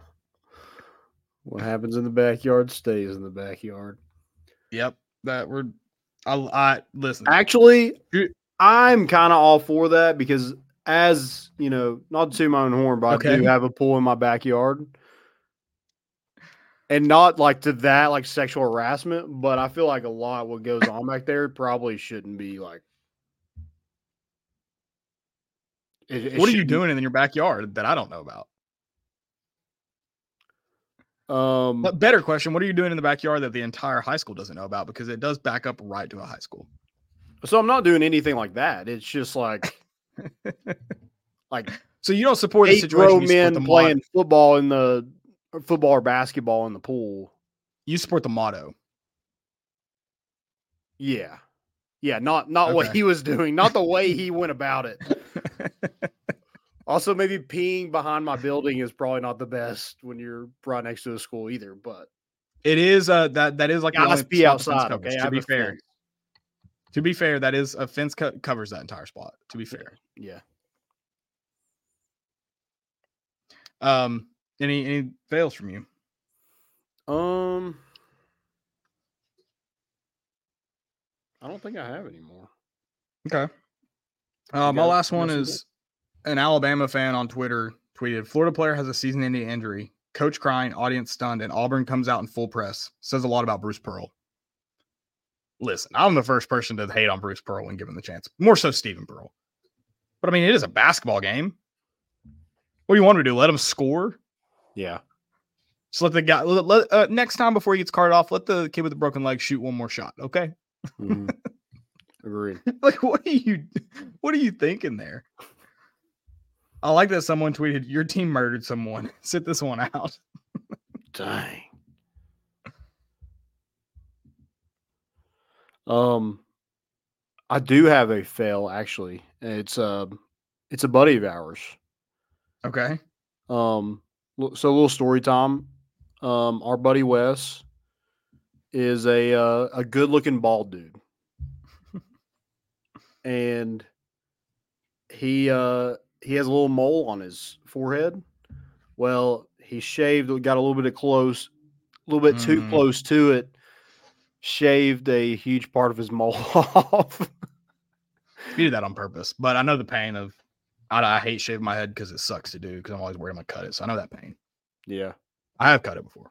What happens in the backyard stays in the backyard. Yep. That we're, I, I listen. Actually, I'm kind of all for that because, as you know, not to toot my own horn, but okay. I do have a pool in my backyard. And not like to that, like sexual harassment, but I feel like a lot of what goes on back there probably shouldn't be like. It, it what are you doing be, in your backyard that I don't know about? Um, but better question: what are you doing in the backyard that the entire high school doesn't know about? Because it does back up right to a high school. So I'm not doing anything like that. It's just like, like so you don't support the situation. Eight grown men playing mod- football in the. Football or basketball in the pool. You support the motto. Yeah. Yeah, not not okay. what he was doing, not the way he went about it. Also, maybe peeing behind my building is probably not the best when you're right next to a school either, but it is uh that that is like I must be outside. Okay, to be fair. Fence. To be fair, that is a fence co- covers that entire spot. To be fair. Yeah. Um Any any fails from you? Um, I don't think I have any more. Okay. Uh, my last one is an Alabama fan on Twitter tweeted, Florida player has a season-ending injury. Coach crying, audience stunned, and Auburn comes out in full press. Says a lot about Bruce Pearl. Listen, I'm the first person to hate on Bruce Pearl when given the chance. More so Stephen Pearl. But, I mean, it is a basketball game. What do you want to do? Let him score? Yeah. Just let the guy, let, let, uh, next time before he gets carted off, let the kid with the broken leg shoot one more shot, okay? Mm-hmm. Agreed. Like, what are you, what are you thinking there? I like that someone tweeted, your team murdered someone. Sit this one out. Dang. Um, I do have a fail, actually. It's, uh, it's a buddy of ours. Okay. Um, So a little story time. Um, our buddy Wes is a uh, a good looking bald dude, and he uh, he has a little mole on his forehead. Well, he shaved, got a little bit of close, a little bit mm. too close to it. Shaved a huge part of his mole off. You did that on purpose, but I know the pain of. I, I hate shaving my head because it sucks to do because I'm always worried I'm going to cut it. So I know that pain. Yeah. I have cut it before.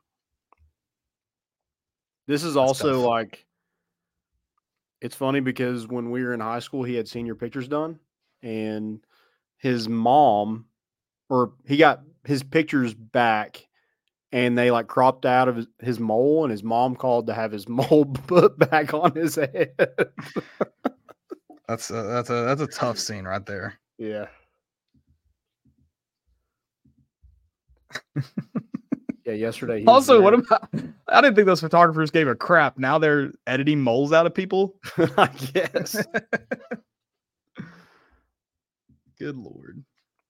This is That's also tough. Like, it's funny because when we were in high school, he had senior pictures done and his mom, or he got his pictures back and they like cropped out of his, his mole and his mom called to have his mole put back on his head. That's a, that's a, that's a tough scene right there. Yeah. Yeah, yesterday. Also, what about? I didn't think those photographers gave a crap. Now they're editing moles out of people. I guess. Good Lord.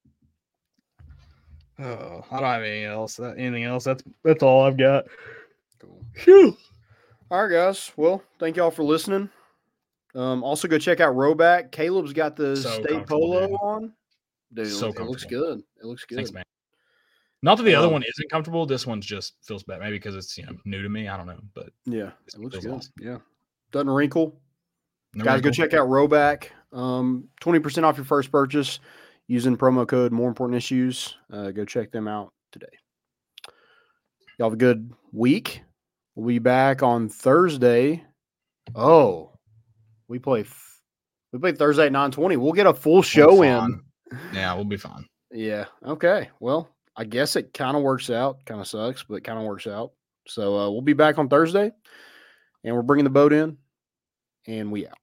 Oh, I don't have anything else. Anything else? That's that's all I've got. Cool. Whew. All right, guys. Well, thank y'all for listening. Um, also go check out Rowback. Caleb's got the so state polo dude. on. Dude, so it looks good. It looks good. Thanks, man. Not that the um, other one isn't comfortable. This one's just feels bad. Maybe because it's you know new to me. I don't know, but yeah, it looks good. Awesome. Yeah, doesn't wrinkle. No Guys, wrinkle. Go check out Rowback. Um, twenty percent off your first purchase using promo code More Important Issues. Uh, go check them out today. Y'all have a good week. We'll be back on Thursday. Oh, we play. We play Thursday at nine twenty. We'll get a full show we'll in. Yeah, we'll be fine. Yeah. Okay. Well. I guess it kind of works out. Kind of sucks, but it kind of works out. So uh, we'll be back on Thursday, and we're bringing the boat in, and we out.